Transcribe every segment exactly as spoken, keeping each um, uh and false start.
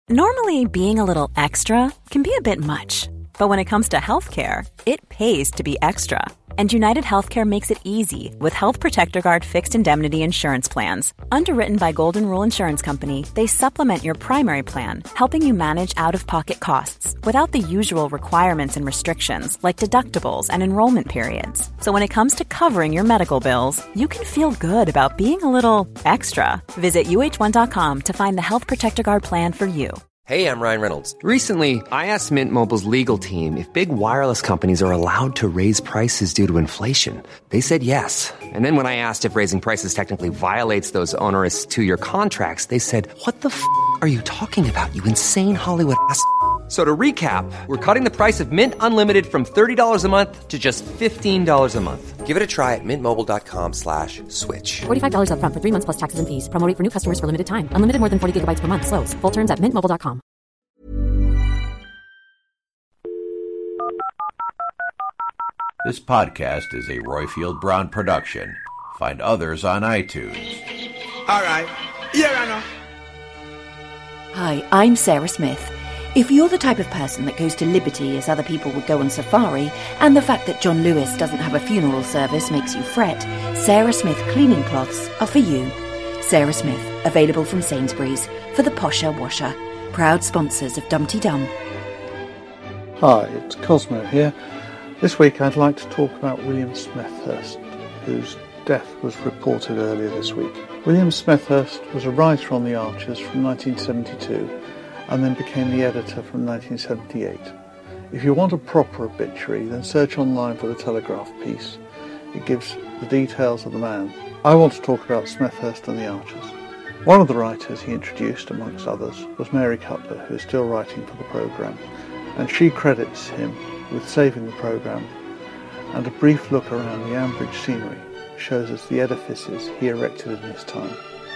Normally, being a little extra can be a bit much. But when it comes to healthcare, it pays to be extra. And United Healthcare makes it easy with Health Protector Guard fixed indemnity insurance plans. Underwritten by Golden Rule Insurance Company, they supplement your primary plan, helping you manage out-of-pocket costs without the usual requirements and restrictions like deductibles and enrollment periods. So when it comes to covering your medical bills, you can feel good about being a little extra. Visit U H one dot com to find the Health Protector Guard plan for you. Hey, I'm Ryan Reynolds. Recently, I asked Mint Mobile's legal team if big wireless companies are allowed to raise prices due to inflation. They said yes. And then when I asked if raising prices technically violates those onerous two-year contracts, they said, what the f*** are you talking about, you insane Hollywood ass f- So to recap, we're cutting the price of Mint Unlimited from thirty dollars a month to just fifteen dollars a month. Give it a try at mintmobile.com slash switch. forty-five dollars up front for three months plus taxes and fees. Promo rate for new customers for limited time. Unlimited more than forty gigabytes per month. Slows full terms at mint mobile dot com. This podcast is a Royfield Brown production. Find others on iTunes. All right. Here I know. Hi, I'm Sarah Smith. If you're the type of person that goes to Liberty as other people would go on safari, and the fact that John Lewis doesn't have a funeral service makes you fret, Sarah Smith cleaning cloths are for you. Sarah Smith, available from Sainsbury's, for the posher washer. Proud sponsors of Dumpty Dum. Hi, it's Cosmo here. This week I'd like to talk about William Smethurst, whose death was reported earlier this week. William Smethurst was a writer on the Archers from nineteen seventy-two and then became the editor from nineteen seventy-eight. If you want a proper obituary, then search online for the Telegraph piece. It gives the details of the man. I want to talk about Smethurst and the Archers. One of the writers he introduced, amongst others, was Mary Cutler, who is still writing for the programme, and she credits him with saving the programme, and a brief look around the Ambridge scenery shows us the edifices he erected in his time.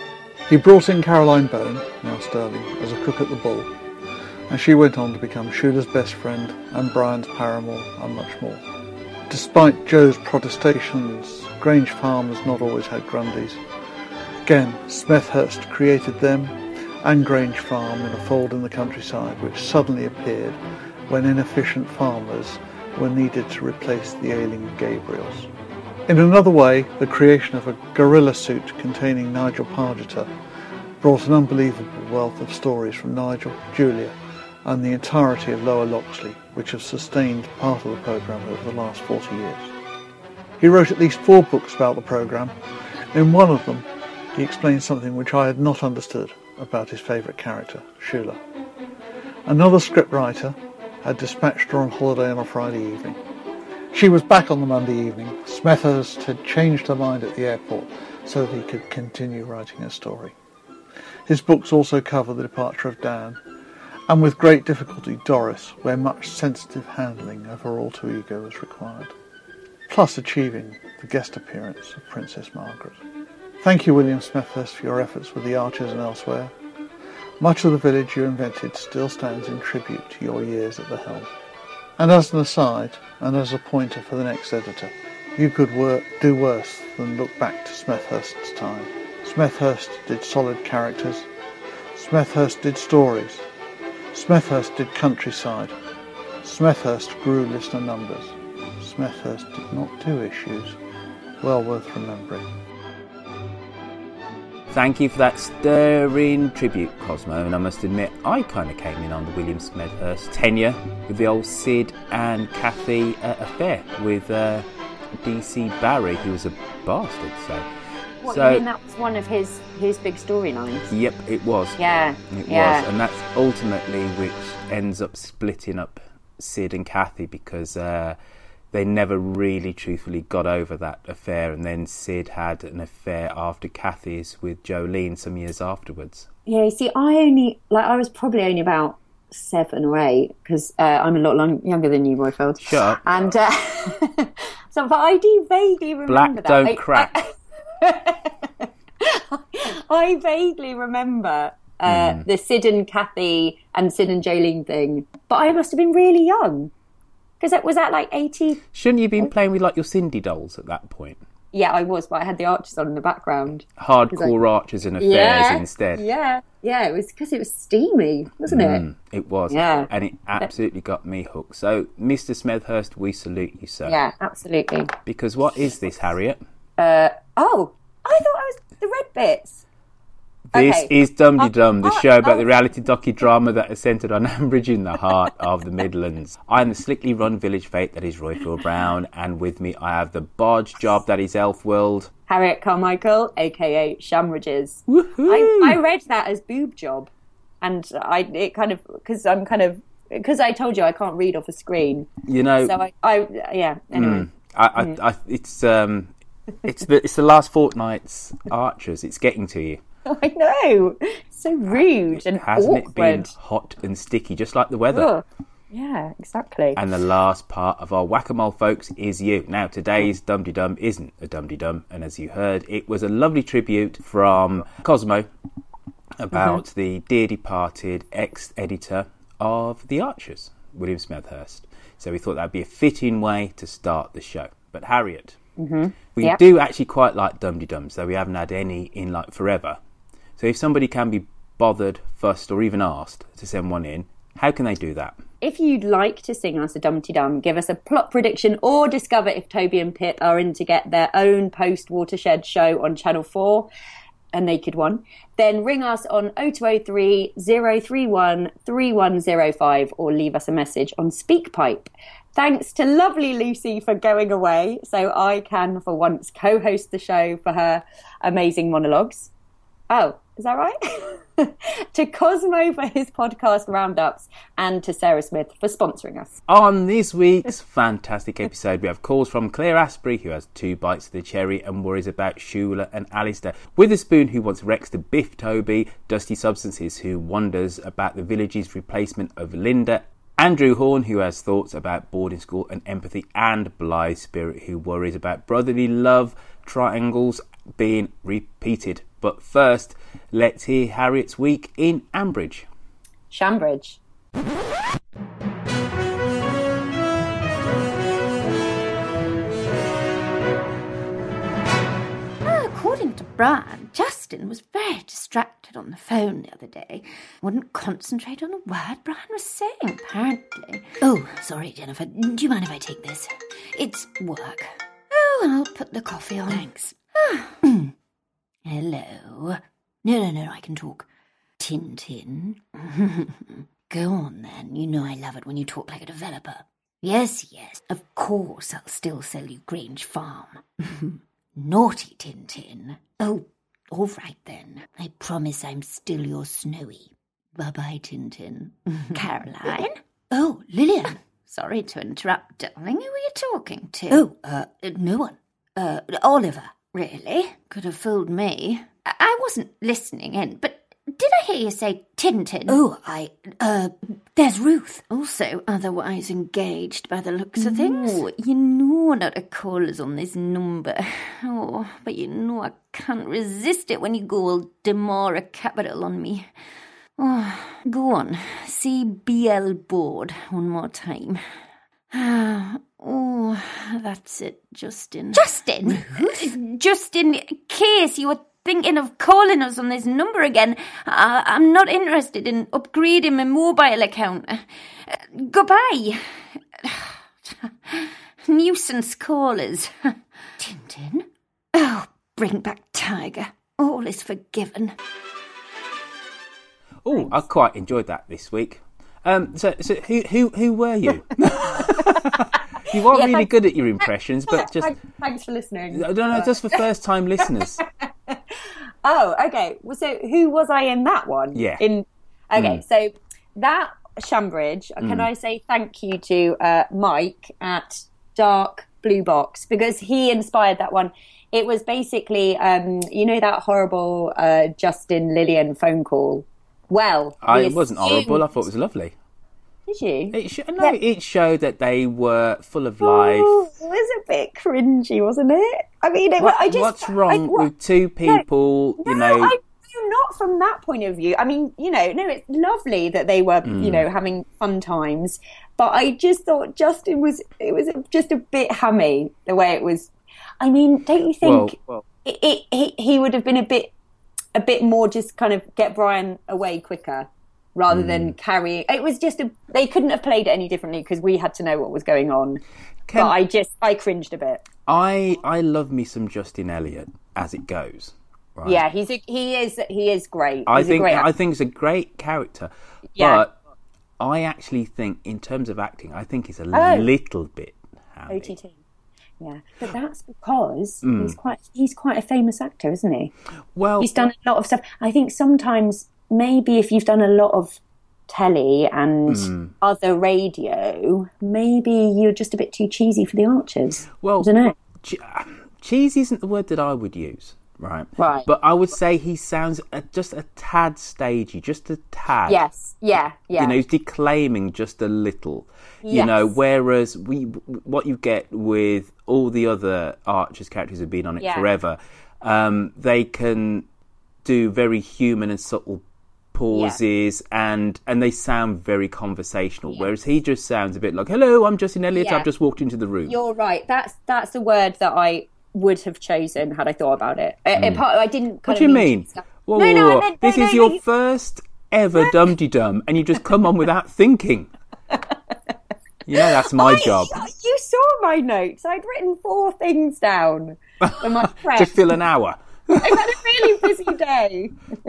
He brought in Caroline Bone, now Sterling, as a cook at the Bull, and she went on to become Shooter's best friend and Brian's paramour and much more. Despite Joe's protestations, Grange Farm has not always had Grundys. Again, Smethurst created them and Grange Farm in a fold in the countryside which suddenly appeared when inefficient farmers were needed to replace the ailing Gabriels. In another way, the creation of a gorilla suit containing Nigel Pargeter brought an unbelievable wealth of stories from Nigel, Julia, and the entirety of Lower Loxley, which have sustained part of the programme over the last forty years. He wrote at least four books about the programme. In one of them, he explained something which I had not understood about his favourite character, Shula. Another scriptwriter had dispatched her on holiday on a Friday evening. She was back on the Monday evening. Smethurst had changed her mind at the airport so that he could continue writing her story. His books also cover the departure of Dan, and with great difficulty Doris, where much sensitive handling of her alter ego was required, plus achieving the guest appearance of Princess Margaret. Thank you, William Smethurst, for your efforts with the Archers and elsewhere. Much of the village you invented still stands in tribute to your years at the helm. And as an aside, and as a pointer for the next editor, you could work, do worse than look back to Smethurst's time. Smethurst did solid characters. Smethurst did stories. Smethurst did countryside. Smethurst grew listener numbers. Smethurst did not do issues. Well worth remembering. Thank you for that stirring tribute, Cosmo, and I must admit I kind of came in on the William Smethurst tenure with the old Sid and Kathy uh, affair with uh, D C Barry, who was a bastard, so... What, so, you mean that was one of his, his big storylines? Yep, it was. Yeah, It yeah. was, and that's ultimately which ends up splitting up Sid and Kathy because... Uh, They never really truthfully got over that affair, and then Sid had an affair after Kathy's with Jolene some years afterwards. Yeah, you see, I only, like, I was probably only about seven or eight, because uh, I'm a lot long, younger than you, Royfield. Shut up. And, uh, so, but I do vaguely remember Black that. don't I, crack. I, I vaguely remember uh, mm. the Sid and Kathy and Sid and Jolene thing, but I must have been really young. Because that was that like eighty. Shouldn't you have been playing with like your Cindy dolls at that point? Yeah, I was, but I had the Archers on in the background. Hardcore I... Archers and affairs yeah, instead. Yeah, Yeah, it was because it was steamy, wasn't it? Mm, it was. Yeah. And it absolutely got me hooked. So, Mister Smethurst, we salute you, sir. Yeah, absolutely. Because what is this, Harriet? Uh, oh, I thought I was the red bits. This Okay. is Dum Dum, the Oh, show about oh. the reality docudrama that is centred on Ambridge in the heart of the Midlands. I'm the slickly run village fate that is Royfield Brown, and with me I have the bodge job that is Elfworld. Harriet Carmichael, aka Shamridges. I, I read that as boob job, and I it kind of because I'm kind of because I told you I can't read off a screen. You know, So I, I yeah. Anyway, mm, I, I, Mm. I, it's um, it's the it's the last fortnight's Archers. It's getting to you. I know, so rude and Hasn't awkward. it been hot and sticky, just like the weather? Ugh. Yeah, exactly. And the last part of our whack-a-mole, folks, is you. Now, today's Dum Dum isn't a Dum Dum, and as you heard, it was a lovely tribute from Cosmo about Mm-hmm. the dear departed ex-editor of The Archers, William Smethurst. So we thought that'd be a fitting way to start the show. But Harriet, Mm-hmm. we Yep. do actually quite like Dum Dums, though we haven't had any in like forever. So if somebody can be bothered, fussed, or even asked to send one in, how can they do that? If you'd like to sing us a Dumpty Dum, give us a plot prediction, or discover if Toby and Pip are in to get their own post-Watershed show on Channel four, a naked one, then ring us on oh two oh three, oh three one, three one oh five or leave us a message on SpeakPipe. Thanks to lovely Lucy for going away, so I can, for once, co-host the show for her amazing monologues. Oh, is that right? To Cosmo for his podcast roundups, and to Sarah Smith for sponsoring us. On this week's fantastic episode, we have calls from Claire Asprey, who has two bites of the cherry and worries about Shula and Alistair, Witherspoon, who wants Rex to biff Toby, Dusty Substances, who wonders about the village's replacement of Linda, Andrew Horn, who has thoughts about boarding school and empathy, and Blythe Spirit, who worries about brotherly love triangles being repeated. But first, let's hear Harriet's week in Ambridge. Shambridge. According to Brian, Justin was very distracted on the phone the other day. Wouldn't concentrate on a word Brian was saying, apparently. Oh, sorry, Jennifer. Do you mind if I take this? It's work. Oh, I'll put the coffee on. Thanks. Hello. No, no, no, I can talk. Tintin. Go on, then. You know I love it when you talk like a developer. Yes, yes. Of course I'll still sell you Grange Farm. Naughty Tintin. Oh, all right then. I promise I'm still your Snowy. Bye-bye, Tintin. Caroline? Oh, Lillian. Sorry to interrupt, darling. Who were you talking to? Oh, uh, no one. Uh, Oliver. Really? Could have fooled me. I, I wasn't listening in, but did I hear you say Tintin? Oh, I, uh, there's Ruth. Also otherwise engaged by the looks of things. Oh, you know not to call us on this number. Oh, but you know I can't resist it when you go all Demora Capital on me. Oh, go on. See B L board one more time. Oh, that's it, Justin. Justin? Just in case you were thinking of calling us on this number again, uh, I'm not interested in upgrading my mobile account. Uh, goodbye. Nuisance callers. Tintin? Oh, bring back Tiger. All is forgiven. Oh, I quite enjoyed that this week. Um, so, so who who who were you? You are Yeah, really thanks. good at your impressions, but just Thanks, thanks for listening. I don't know, just for first-time listeners. Oh, okay. Well, so who was I in that one? Yeah. In okay, Mm. so that Shambridge. Can Mm. I say thank you to uh, Mike at Dark Blue Box, because he inspired that one. It was basically, um, you know, that horrible uh, Justin Lillian phone call. Well, I, we it wasn't assumed- horrible. I thought it was lovely. Did you? It sh- no, it showed that they were full of life. Oh, it was a bit cringy, wasn't it? I mean, it, What- I just what's wrong I, what- with two people? No, you know, I do not from that point of view. I mean, you know, no, it's lovely that they were, Mm. you know, having fun times. But I just thought Justin was, it was just a bit hammy the way it was. I mean, don't you think Well, well. It, it, he, he would have been a bit a bit more just kind of get Brian away quicker rather Mm. than carrying. It was just, a, they couldn't have played it any differently because we had to know what was going on. Can- but I just, I cringed a bit. I I love me some Justin Elliott as it goes. Right? Yeah, he's a, he is he is great. He's I a think great I think it's a great character, Yeah. but I actually think, in terms of acting, I think he's a Oh. little bit hammy. O T T. Yeah, but that's because Mm. he's quite he's quite a famous actor, isn't he? Well, He's done a lot of stuff. I think sometimes maybe if you've done a lot of telly and Mm. other radio, maybe you're just a bit too cheesy for the Archers. Well, I don't know. che- cheese isn't the word that I would use, right? Right. But I would say he sounds a, just a tad stagey, just a tad. Yes, yeah, yeah. You know, he's declaiming just a little. You Yes. know, whereas we, what you get with all the other Archers characters who've been on it Yeah. forever, um, they can do very human and subtle pauses, and and they sound very conversational. Yes. Whereas he just sounds a bit like, "Hello, I'm Justin Elliott. Yeah. I've just walked into the room." You're right. That's that's the word that I would have chosen had I thought about it. I, I, part- I didn't. What Kind do of you mean mean? to stuff. Whoa, No, whoa, no, I whoa. meant- This no, is no, your no. first ever dum-de-dum, and you just come on without thinking. You know, that's my I- job. You saw my notes. I'd written four things down for my prep. To fill an hour. I've had a really busy day.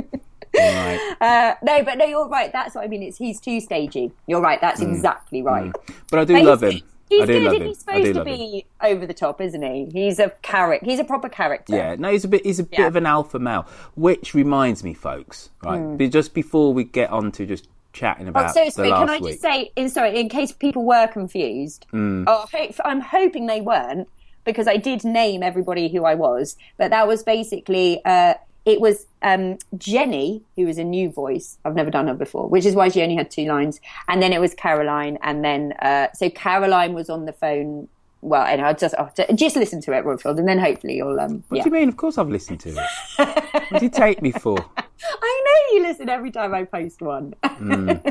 Right. Uh, no, but no, you're right. That's what I mean. It's he's too stagey. You're right. That's exactly right. But I do But love he's, him. He's I do good. love and him. He's I do supposed to love him. be over the top, isn't he? He's a character. He's a proper character. Yeah, no, he's a bit. He's a bit Yeah. of an alpha male, which reminds me, folks. Right, Mm. but just before we get on to just chatting Oh, about so the sorry, last can I week, just say, in sorry, in case people were confused, Mm. oh, I hope, I'm hoping they weren't, because I did name everybody who I was, but that was basically, uh, it was um, Jenny, who was a new voice. I've never done her before, which is why she only had two lines. And then it was Caroline, and then, uh, so Caroline was on the phone. Well, and I'll just, I'll just listen to it, Royfield, and then hopefully you'll, um, what yeah. do you mean? Of course, I've listened to it. What do you take me for? I know you listen every time I post one. Mm.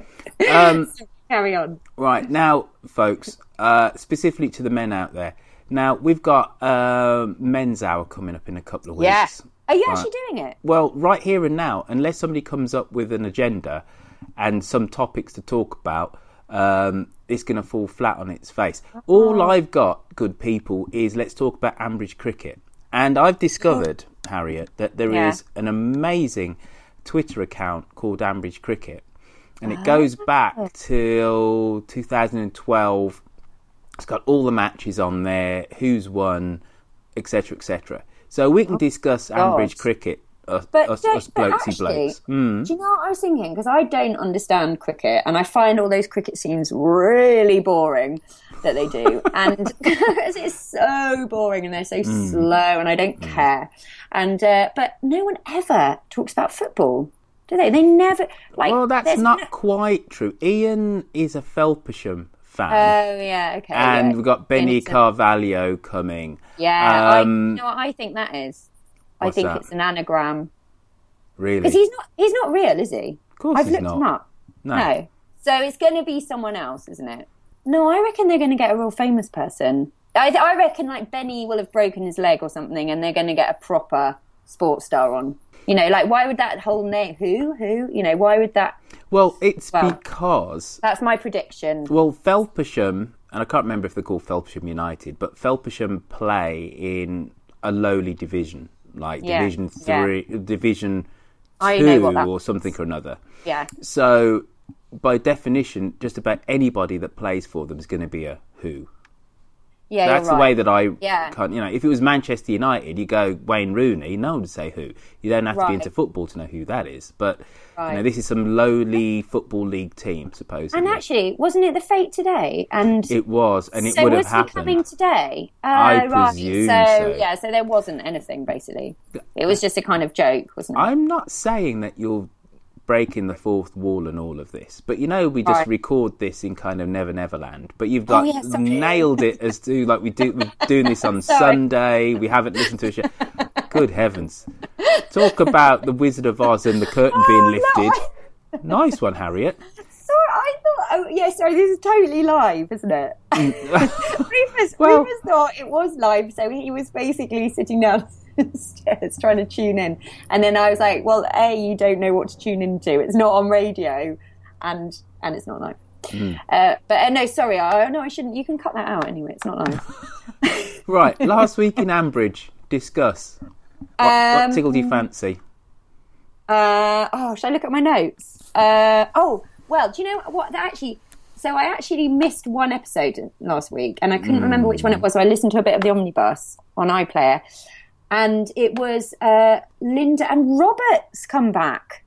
Um, Carry on. Right, now, folks, uh, specifically to the men out there. Now, we've got uh, Men's Hour coming up in a couple of weeks. Yeah. Are you Right. actually doing it? Well, right here and now, unless somebody comes up with an agenda and some topics to talk about, um, it's going to fall flat on its face. All I've got, good people, is let's talk about Ambridge cricket. And I've discovered, Harriet, that there Yeah. is an amazing Twitter account called Ambridge Cricket. And it goes back till two thousand twelve. It's got all the matches on there, who's won, et cetera, et cetera. So we can discuss Ambridge cricket, us, But, us, don't- us but blokesy actually, blokes. Mm. do you know what I was thinking? Because I don't understand cricket, and I find all those cricket scenes really boring that they do, and because it's so boring and they're so Mm. slow, and I don't care. And uh, but no one ever talks about football, do they? They never like. Well, that's there's not no- quite true. Ian is a Felpersham fan. Oh yeah, okay. and yeah. we've got Benny Innocent. Carvalho coming. Yeah, I, you Um, know what I think that is. I what's think that? it's an anagram. Really? Because he's not he's not real, is he? Of course I've he's looked not. him up. No. No. So it's going to be someone else, isn't it? No, I reckon they're going to get a real famous person. I, I reckon like Benny will have broken his leg or something, and they're going to get a proper sports star on. You know, like why would that whole name? Who? Who? You know, why would that? Well, it's Well- because... That's my prediction. Well, Felpersham, and I can't remember if they're called Felpersham United, but Felpersham play in a lowly division, like Yeah, Division yeah. Three, Division I Two, know what that or something or another. Yeah. So, by definition, just about anybody that plays for them is going to be a who. Yeah, That's you're the right. way that I Yeah. can't, you know, if it was Manchester United, you go Wayne Rooney, no one would say who. You don't have to be Right. into football to know who that is. But, you know, Right. this is some lowly Football League team, supposedly. And actually, wasn't it the fate today? And It was, and it so would was have happened. he coming today? Uh, I right. presume so, so. yeah, so there wasn't anything basically. It was just a kind of joke, wasn't it? I'm not saying that you're breaking the fourth wall and all of this, but you know we just Right. record this in kind of Never Never Land, but you've like yeah, sorry. nailed it as to like we do we're doing this on Sorry. Sunday. We haven't listened to a show. Good heavens! Talk about the Wizard of Oz and the curtain being Oh, no, lifted. Nice one, Harriet. Sorry, I thought. Oh, yeah, sorry. This is totally live, isn't it? Rufus, Well- Rufus thought it was live, so he was basically sitting down downstairs trying to tune in. And then I was like, well, A, you don't know what to tune into. It's not on radio, and and it's not live. Mm. Uh, but uh, no, sorry, I no, I shouldn't. You can cut that out anyway. It's not live. Right, last week in Ambridge, discuss. What, um, what tickled your fancy? Uh, oh, should I look at my notes? Uh, oh, well, do you know what? Actually, so I actually missed one episode last week, and I couldn't mm. remember which one it was. So I listened to a bit of the Omnibus on iPlayer, and it was uh, Linda and Robert's come back.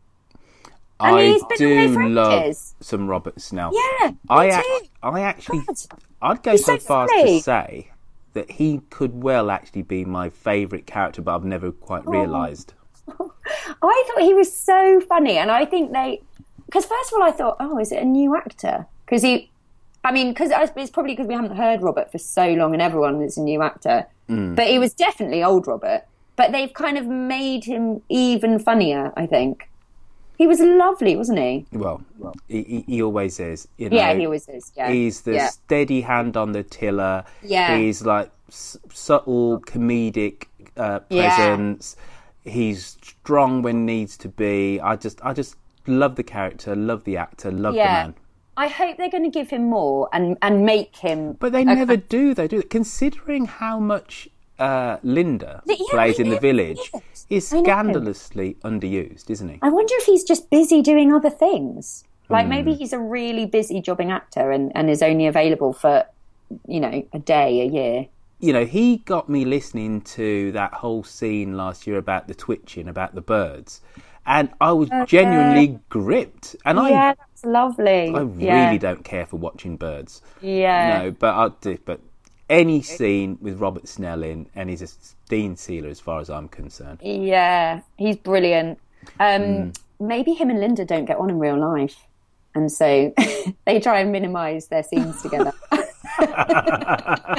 And I he's been away for do love ages. some Robert Snell. Yeah, me I, too. ac- I actually, God. I'd go He's so so far as funny. to say that he could well actually be my favourite character, but I've never quite Oh. realised. I thought he was so funny, and I think they, because first of all, I thought, oh, is it a new actor? Because he, I mean, because it's probably because we haven't heard Robert for so long, and everyone is a new actor. Mm. But he was definitely old Robert. But they've kind of made him even funnier, I think. He was lovely, wasn't he? Well, he, he, he always is. You know, yeah, he always is. Yeah, he's the yeah. steady hand on the tiller. Yeah, he's like s- subtle comedic uh, presence. Yeah. He's strong when needs to be. I just, I just love the character, love the actor, love yeah. the man. I hope they're going to give him more and and make him. But they a, never do. They do. Considering how much uh, Linda yeah, plays I in know, the village. yes. He's scandalously underused, isn't he? I wonder if he's just busy doing other things. Like mm. maybe he's a really busy jobbing actor and, and is only available for, you know, a day, a year. You know, he got me listening to that whole scene last year about the twitching, about the birds. And I was uh, genuinely gripped. And yeah, I, that's lovely. I really yeah. don't care for watching birds. Yeah. No, but I do. But any scene with Robert Snell in, and he's a Dean Sealer as far as I'm concerned. Yeah, he's brilliant. Um, mm. Maybe him and Linda don't get on in real life, and so they try and minimise their scenes together. You're a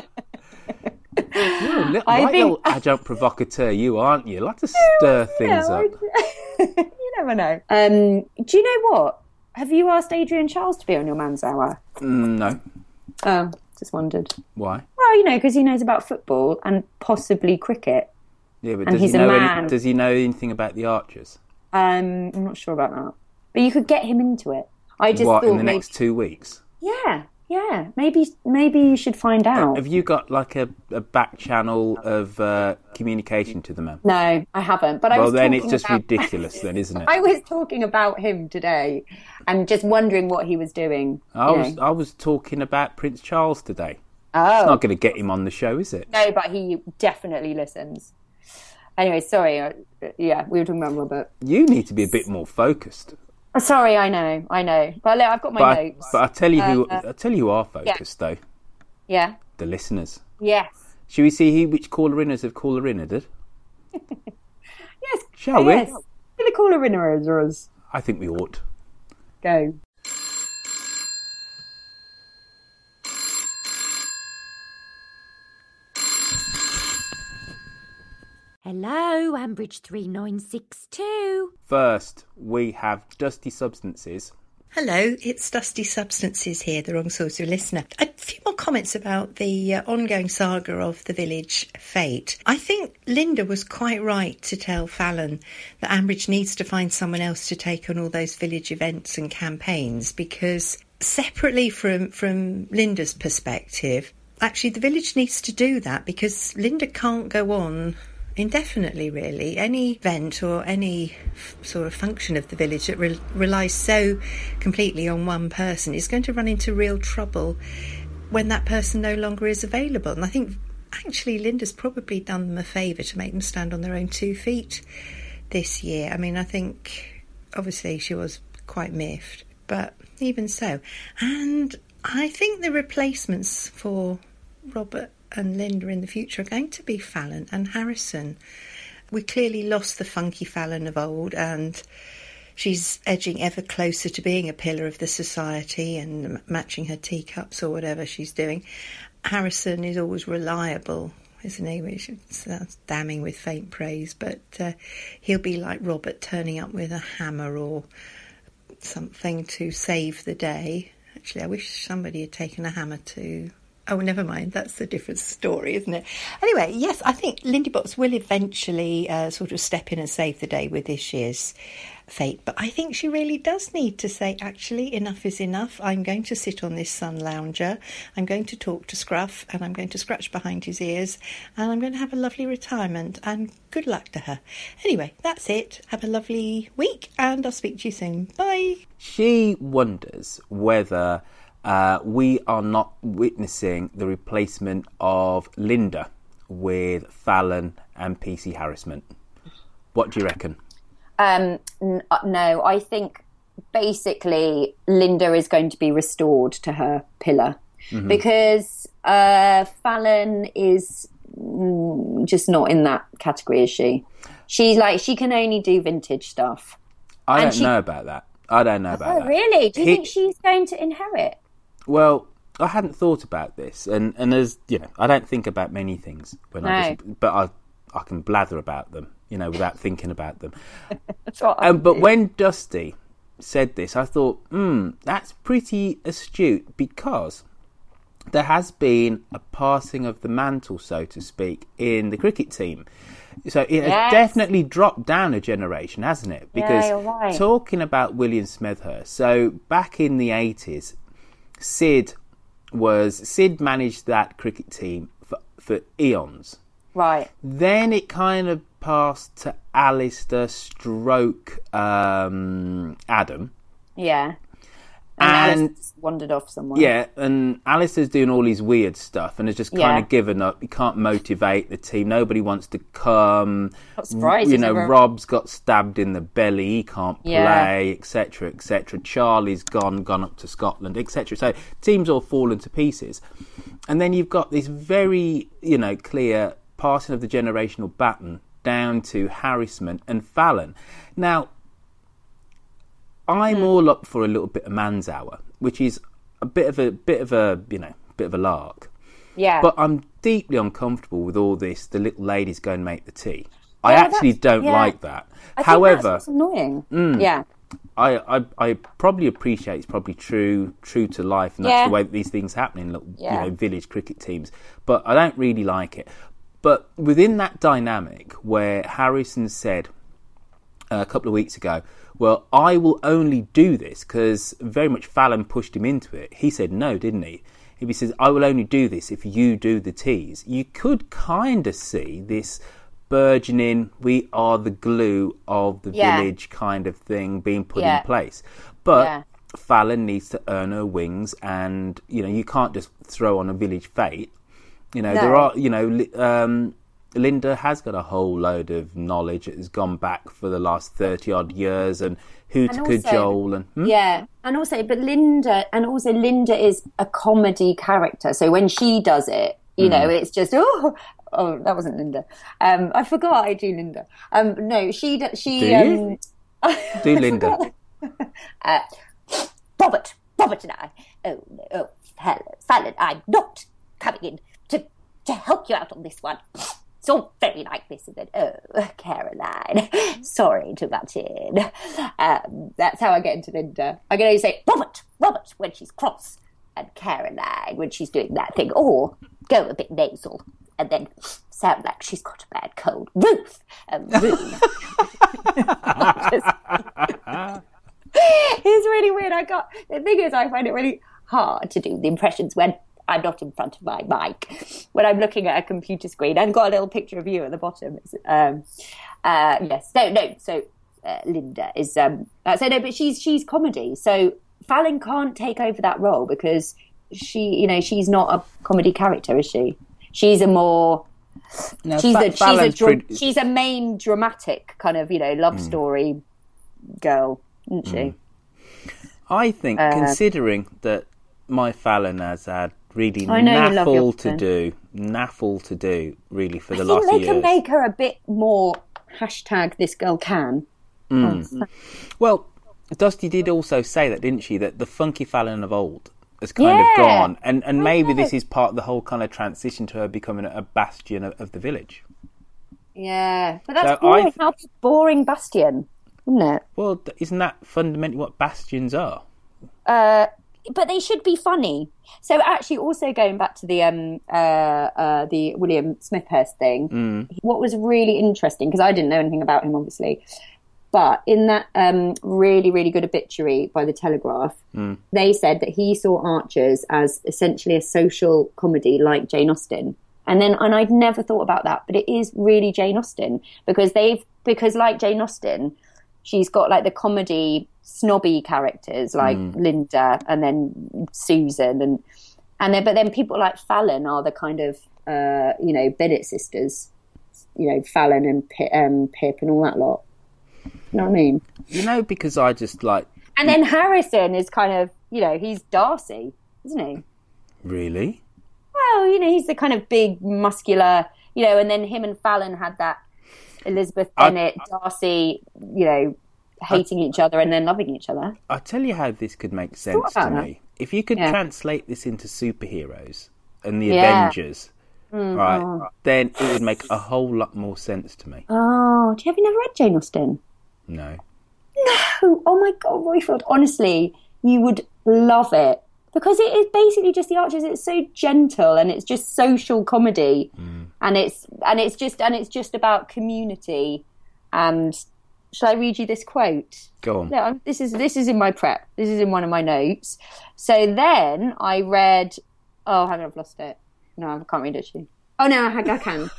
little, I right think... little adjunct provocateur, you aren't you? You like to stir things yeah, up. You never know. Um, do you know what? Have you asked Adrian Charles to be on your Man's Hour? Mm, no. Oh. Just wondered. Why? Well, you know, because he knows about football and possibly cricket. Yeah, but and does he's he a know man. Any, does he know anything about the Archers? Um, I'm not sure about that. But you could get him into it. I just what, thought in the maybe... next two weeks? Yeah, yeah. Maybe, maybe you should find out. Have you got like a, a back channel of uh, communication to the man? No, I haven't. But I well, was then it's just about... ridiculous, then, isn't it? I was talking about him today, and just wondering what he was doing. I was, know. I was talking about Prince Charles today. Oh. It's not going to get him on the show, is it? No, but he definitely listens. Anyway, sorry. Uh, yeah, we were talking about Robert. You need to be a bit more focused. Oh, sorry, I know, I know. But look, I've got my but notes. I, but I tell you who, uh, I tell you who are focused yeah. though. Yeah. The listeners. Yes. Shall we see who, which caller-inners have caller-innered? Yes. Shall we? Yes. we? The caller-inners. I think we ought. Go. Hello, Ambridge three nine six two. First, we have Dusty Substances. Hello, it's Dusty Substances here, the Wrong Sorts of Listener. A few more comments about the uh, ongoing saga of the village fate. I think Linda was quite right to tell Fallon that Ambridge needs to find someone else to take on all those village events and campaigns, because separately from, from Linda's perspective, actually the village needs to do that, because Linda can't go on indefinitely, really. Any event or any sort of function of the village that re- relies so completely on one person is going to run into real trouble when that person no longer is available. And I think actually Linda's probably done them a favour to make them stand on their own two feet this year. I mean, I think obviously she was quite miffed, but even so. And I think the replacements for Robert and Linda in the future are going to be Fallon and Harrison. We clearly lost the funky Fallon of old, and she's edging ever closer to being a pillar of the society and matching her teacups or whatever she's doing. Harrison is always reliable, isn't he? Which sounds damning with faint praise, but uh, he'll be like Robert, turning up with a hammer or something to save the day. Actually, I wish somebody had taken a hammer to Oh, never mind. That's a different story, isn't it? Anyway, yes, I think Lindy Botts will eventually uh, sort of step in and save the day with this year's fate. But I think she really does need to say, actually, enough is enough. I'm going to sit on this sun lounger. I'm going to talk to Scruff and I'm going to scratch behind his ears and I'm going to have a lovely retirement and good luck to her. Anyway, that's it. Have a lovely week and I'll speak to you soon. Bye. She wonders whether uh, we are not witnessing the replacement of Linda with Fallon and P C Harassment. What do you reckon? Um, n- no, I think basically Linda is going to be restored to her pillar mm-hmm. because uh, Fallon is mm, just not in that category, is she? She's like, she can only do vintage stuff. I and don't she... know about that. I don't know about oh, that. Really? Do you he... think she's going to inherit? Well, I hadn't thought about this, and and as you know, I don't think about many things when no. I just, but I I can blather about them, you know, without thinking about them. That's what I um, but do. when Dusty said this, I thought, hmm, that's pretty astute because there has been a passing of the mantle, so to speak, in the cricket team. So it has yes. definitely dropped down a generation, hasn't it? Because yeah, you're right. talking about William Smethurst, so back in the eighties, Sid was Sid managed that cricket team for, for eons. Right. Then it kind of passed to Alistair stroke um, Adam. Yeah. And, and Alice wandered off somewhere. Yeah, and Alistair's doing all his weird stuff and has just kind Yeah. of given up. He can't motivate the team. Nobody wants to come. Not surprised. You know, never... Rob's got stabbed in the belly. He can't play, Yeah. et cetera, et cetera. Charlie's gone, gone up to Scotland, et cetera. So team's all fallen to pieces. And then you've got this very, you know, clear passing of the generational baton down to Harassment and Fallon. Now, I'm mm. all up for a little bit of man's hour, which is a bit of a bit of a you know bit of a lark. Yeah. But I'm deeply uncomfortable with all this. The little ladies go and make the tea. I yeah, actually don't yeah. like that. I However, think that's what's annoying. Mm, yeah. I, I I probably appreciate it's probably true true to life, and that's yeah. the way that these things happen in little yeah. you know village cricket teams. But I don't really like it. But within that dynamic, where Harrison said uh, a couple of weeks ago, well, I will only do this because very much Fallon pushed him into it. He said no, didn't he? He says, I will only do this if you do the teas. You could kind of see this burgeoning, we are the glue of the yeah. village kind of thing being put yeah. in place. But yeah. Fallon needs to earn her wings and, you know, you can't just throw on a village fate. You know, no. there are, you know, um, Linda has got a whole load of knowledge that has gone back for the last thirty odd years and who to cajole and hmm? yeah, and also, but Linda, and also Linda is a comedy character. So when she does it, you mm. know, it's just oh, oh, that wasn't Linda. Um, I forgot I do Linda. Um, no, she she do um, do Linda. uh, Robert, Robert and I. Oh, no, oh, Fallon, Fallon, I'm not coming in to to help you out on this one. It's all very like this, isn't it? Oh, Caroline, sorry to butt in. Um, that's how I get into Linda. I can only say Robert, Robert when she's cross, and Caroline when she's doing that thing, or go a bit nasal and then sound like she's got a bad cold. Ruth, um, Ruth. It's really weird. I got the thing is, I find it really hard to do the impressions when I'm not in front of my mic, when I'm looking at a computer screen and got a little picture of you at the bottom. Um, uh, yes, no, no. So uh, Linda is um, uh, so no, but she's she's comedy. So Fallon can't take over that role because she, you know, she's not a comedy character, is she? She's a more no, she's Fa- a she's a, dra- pretty... she's a main dramatic kind of, you know, love mm. story girl, isn't she? Mm. I think, uh, considering that my Fallon has had really I know naffle to do, naffle to do, really, for the I last think they years. can make her a bit more hashtag this girl can. Mm. Oh. Well, Dusty did also say that, didn't she, that the funky Fallon of old has kind yeah. of gone, and, and maybe this is part of the whole kind of transition to her becoming a bastion of, of the village. Yeah, but that's so boring. I've... How boring bastion, isn't it? Well, isn't that fundamentally what bastions are? Uh, but they should be funny. So actually, also going back to the um uh, uh the William Smethurst thing, Mm. what was really interesting, because I didn't know anything about him, obviously, but in that um really really good obituary by the Telegraph, Mm. they said that he saw Archers as essentially a social comedy like Jane Austen. And then, and I'd never thought about that, but it is really Jane Austen, because they've, because like Jane Austen, she's got like the comedy snobby characters like Mm. Linda and then Susan, and and then but then people like Fallon are the kind of uh, you know, Bennett sisters, you know, Fallon and Pip, um, Pip and all that lot. You know what I mean? You know, because I just like. And then Harrison is kind of, you know, he's Darcy, isn't he? Really? Well, you know, he's the kind of big, muscular, you know, and then him and Fallon had that Elizabeth Bennet, I, Darcy, you know, hating I, each other and then loving each other. I'll tell you how this could make sense to me. That. If you could yeah. translate this into superheroes and the yeah. Avengers, mm, right, oh. then it would make a whole lot more sense to me. Oh, do you have you never read Jane Austen? No. No! Oh my God, Royfield, honestly, you would love it. Because it is basically just the Archers. It's so gentle and it's just social comedy, mm. and it's and it's just and it's just about community. And shall I read you this quote? Go on. No, this is this is in my prep. This is in one of my notes. So then I read. Oh, hang on, I've lost it. No, I can't read it. Actually. Oh no, I, I can.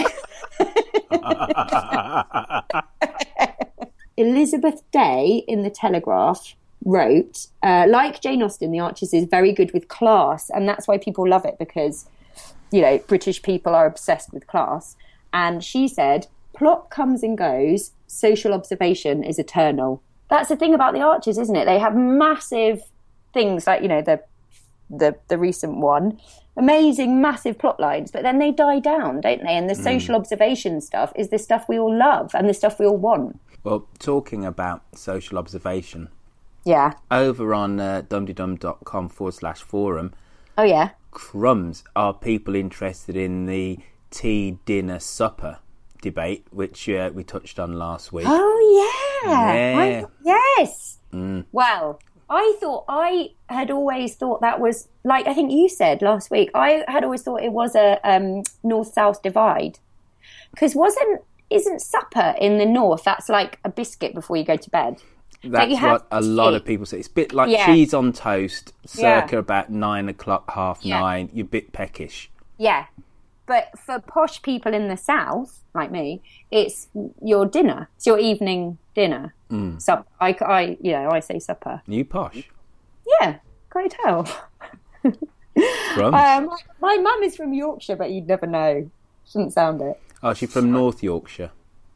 So Elizabeth Day in the Telegraph wrote, uh, like Jane Austen, The Archers is very good with class, and that's why people love it, because, you know, British people are obsessed with class. And she said, plot comes and goes, social observation is eternal. That's the thing about The Archers, isn't it? They have massive things like, you know, the the the recent one, amazing, massive plot lines, but then they die down, don't they? And the mm. social observation stuff is the stuff we all love and the stuff we all want. Well, talking about social observation, yeah. over on uh, dumdydum.com forward slash forum. Oh, yeah. Crumbs, are people interested in the tea, dinner, supper debate, which uh, we touched on last week? Oh, yeah. Yeah. I, yes. Mm. Well, I thought, I had always thought that was, like I think you said last week, I had always thought it was a um, north-south divide. Because wasn't, isn't supper in the north, that's like a biscuit before you go to bed? That's like what a lot of people say. It's a bit like yeah. cheese on toast, circa yeah. about nine o'clock, half yeah. nine. You're a bit peckish. Yeah. But for posh people in the south, like me, it's your dinner. It's your evening dinner. Mm. So I, I, you know, I say supper. You posh? Yeah, can't you tell? From? Um, my mum is from Yorkshire, but you'd never know. Shouldn't sound it. Oh, she's from North Yorkshire.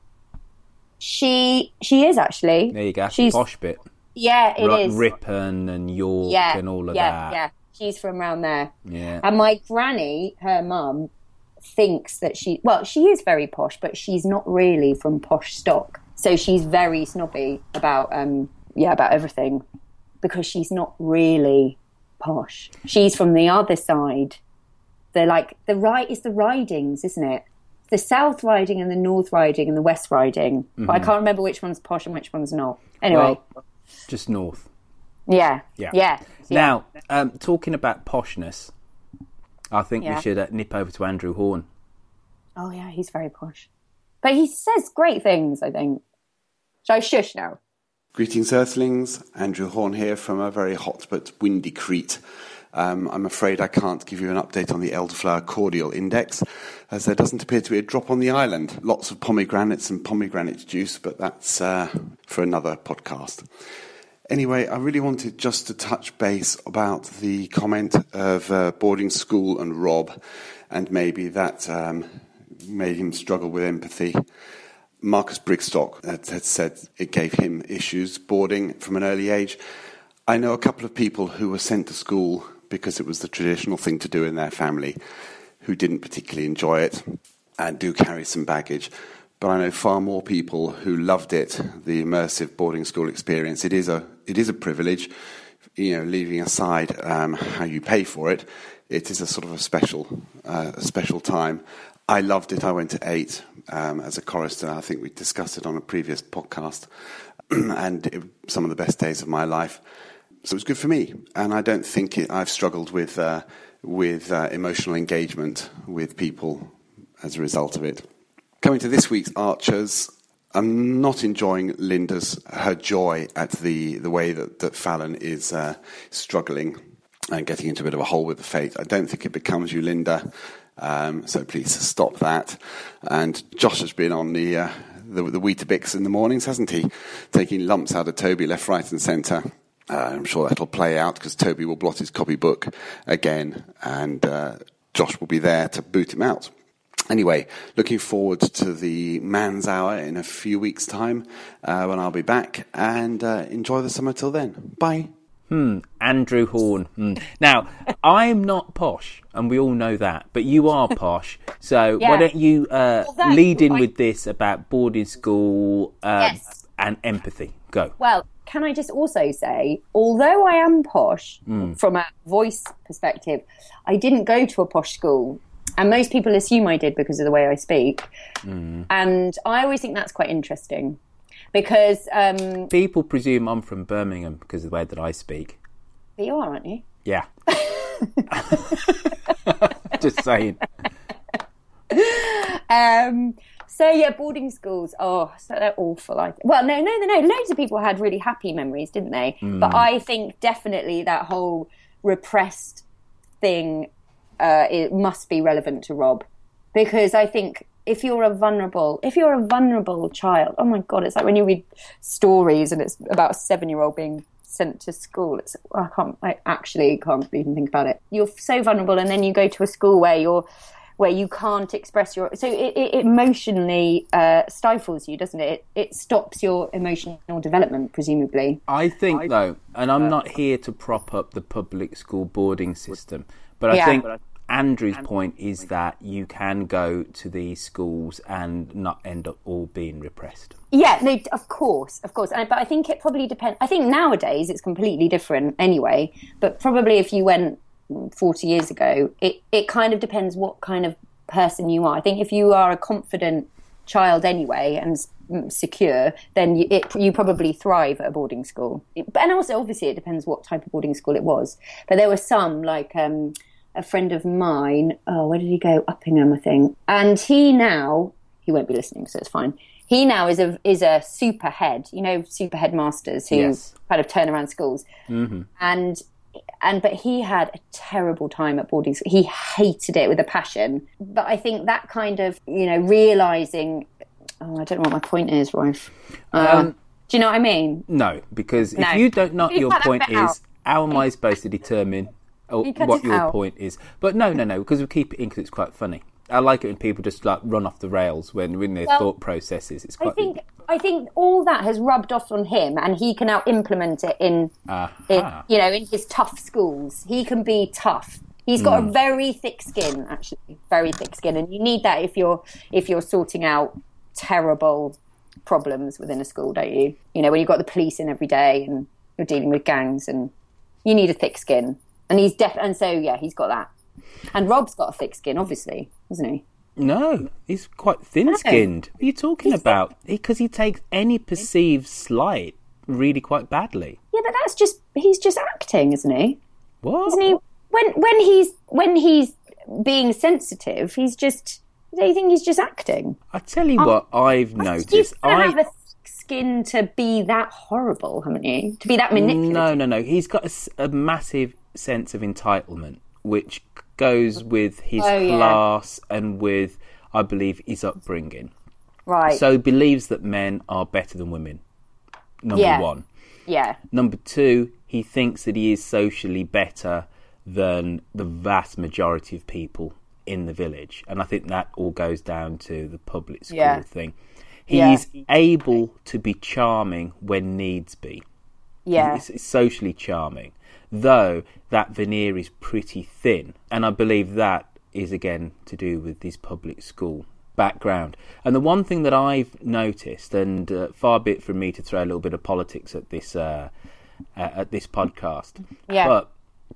She she is actually. There you go. She's the posh bit. Yeah, it like is. Ripon and York yeah, and all of yeah, that. Yeah, she's from around there. Yeah. And my granny, her mum, thinks that she well, she is very posh, but she's not really from posh stock. So she's very snobby about um yeah about everything, because she's not really posh. She's from the other side. They're like the right is the Ridings, isn't it? The South Riding and the North Riding and the West Riding. Mm-hmm. But I can't remember which one's posh and which one's not. Anyway. Well, just North. Yeah. Yeah. Yeah. Now, um, talking about poshness, I think yeah. we should uh, nip over to Andrew Horn. Oh, yeah, he's very posh. But he says great things, I think. Shall I shush now? Greetings, Earthlings. Andrew Horn here from a very hot but windy Crete. Um, I'm afraid I can't give you an update on the Elderflower Cordial Index, as there doesn't appear to be a drop on the island. Lots of pomegranates and pomegranate juice, but that's uh, for another podcast. Anyway, I really wanted just to touch base about the comment of uh, boarding school and Rob, and maybe that um, made him struggle with empathy. Marcus Brigstock had, had said it gave him issues boarding from an early age. I know a couple of people who were sent to school because it was the traditional thing to do in their family, who didn't particularly enjoy it and do carry some baggage. But I know far more people who loved it, the immersive boarding school experience. It is a it is a privilege, you know, leaving aside um, how you pay for it. It is a sort of a special uh, a special time. I loved it. I went to eight um, as a chorister. I think we discussed it on a previous podcast, and it, some of the best days of my life. so it was good for me, and I don't think it, I've struggled with uh, with uh, emotional engagement with people as a result of it. Coming to this week's Archers, I'm not enjoying Linda's her joy at the, the way that, that Fallon is uh, struggling and getting into a bit of a hole with the fate. I don't think it becomes you, Linda. Um, so please stop that. And Josh has been on the uh, the, the Weetabix in the mornings, hasn't he? Taking lumps out of Toby left, right, and centre. Uh, I'm sure that'll play out because Toby will blot his copybook again, and uh, Josh will be there to boot him out. Anyway, looking forward to the Man's Hour in a few weeks' time uh, when I'll be back, and uh, enjoy the summer till then. Bye. Hmm, Andrew Horn. Hmm. Now, I'm not posh, and we all know that, but you are posh. So Yeah. why don't you uh, Well, that's lead in what I- with this about boarding school uh, Yes. and empathy. Go. Well, can I just also say, although I am posh Mm. from a voice perspective, I didn't go to a posh school. And most people assume I did because of the way I speak. Mm. And I always think that's quite interesting. Because um, People presume I'm from Birmingham because of the way that I speak. you are, aren't you? Yeah. Just saying. Um, so yeah, boarding schools. Oh, so they're awful. I th- well, no, no, no, no. Loads of people had really happy memories, didn't they? Mm. But I think definitely that whole repressed thing, uh, it must be relevant to Rob, because I think if you're a vulnerable, if you're a vulnerable child, oh my God, it's like when you read stories and it's about a seven-year-old being sent to school. It's I can't, I actually can't even think about it. You're so vulnerable, and then you go to a school where you're. where you can't express your... So it, it emotionally uh, stifles you, doesn't it? it? It stops your emotional development, presumably. I think, though, and I'm not here to prop up the public school boarding system, but I Yeah. think Andrew's point is that you can go to these schools and not end up all being repressed. Yeah, no, of course, of course. And, but I think it probably depends... I think nowadays it's completely different anyway, but probably if you went forty years ago, it, it kind of depends what kind of person you are. I think if you are a confident child anyway and secure, then you, it, you probably thrive at a boarding school. And also, obviously, it depends what type of boarding school it was. But there were some, like um, a friend of mine, oh, where did he go? Uppingham, I think. And he now, he won't be listening, so it's fine. He now is a is a super head, you know, super headmasters who Yes. kind of turn around schools. Mm-hmm. And and but he had a terrible time at boarding school. He hated it with a passion. But I think that kind of, you know, realising, oh, I don't know what my point is, Rolf. Uh, Um, do you know what I mean? No, because No. if you don't know what You your cut that point bit out. is, how am I supposed to determine uh, You cut what it your out. point is? But no, no, no, because we keep it in because it's quite funny. I like it when people just like run off the rails when in their Well, thought processes. It's I quite. think I think all that has rubbed off on him, and he can now implement it in, Aha. in you know, in his tough schools. He can be tough. He's got Mm. a very thick skin, actually, very thick skin, and you need that if you're if you're sorting out terrible problems within a school, don't you? You know, when you've got the police in every day and you're dealing with gangs, and you need a thick skin. And he's def- and so yeah, he's got that. And Rob's got a thick skin, obviously, hasn't he? No, he's quite thin-skinned. What are you talking about? Because he takes any perceived slight really quite badly. Yeah, but that's just he's just acting, isn't he? What? Isn't he? When when he's when he's being sensitive, he's just. Don't you think he's just acting? I tell you what, I've noticed. You've got to I have a thick skin to be that horrible, haven't you? To be that manipulative. No, no, no. He's got a s- a, massive sense of entitlement, which goes with his Oh, yeah. class and with, I believe, his upbringing. Right. So he believes that men are better than women. Number Yeah. one. Yeah. Number two, he thinks that he is socially better than the vast majority of people in the village. And I think that all goes down to the public school Yeah. thing. Yeah. He's able to be charming when needs be. Yeah. He's socially charming, though that veneer is pretty thin. And I believe that is, again, to do with his public school background. And the one thing that I've noticed, and uh, far be it from me to throw a little bit of politics at this uh, uh, at this podcast, Yeah. but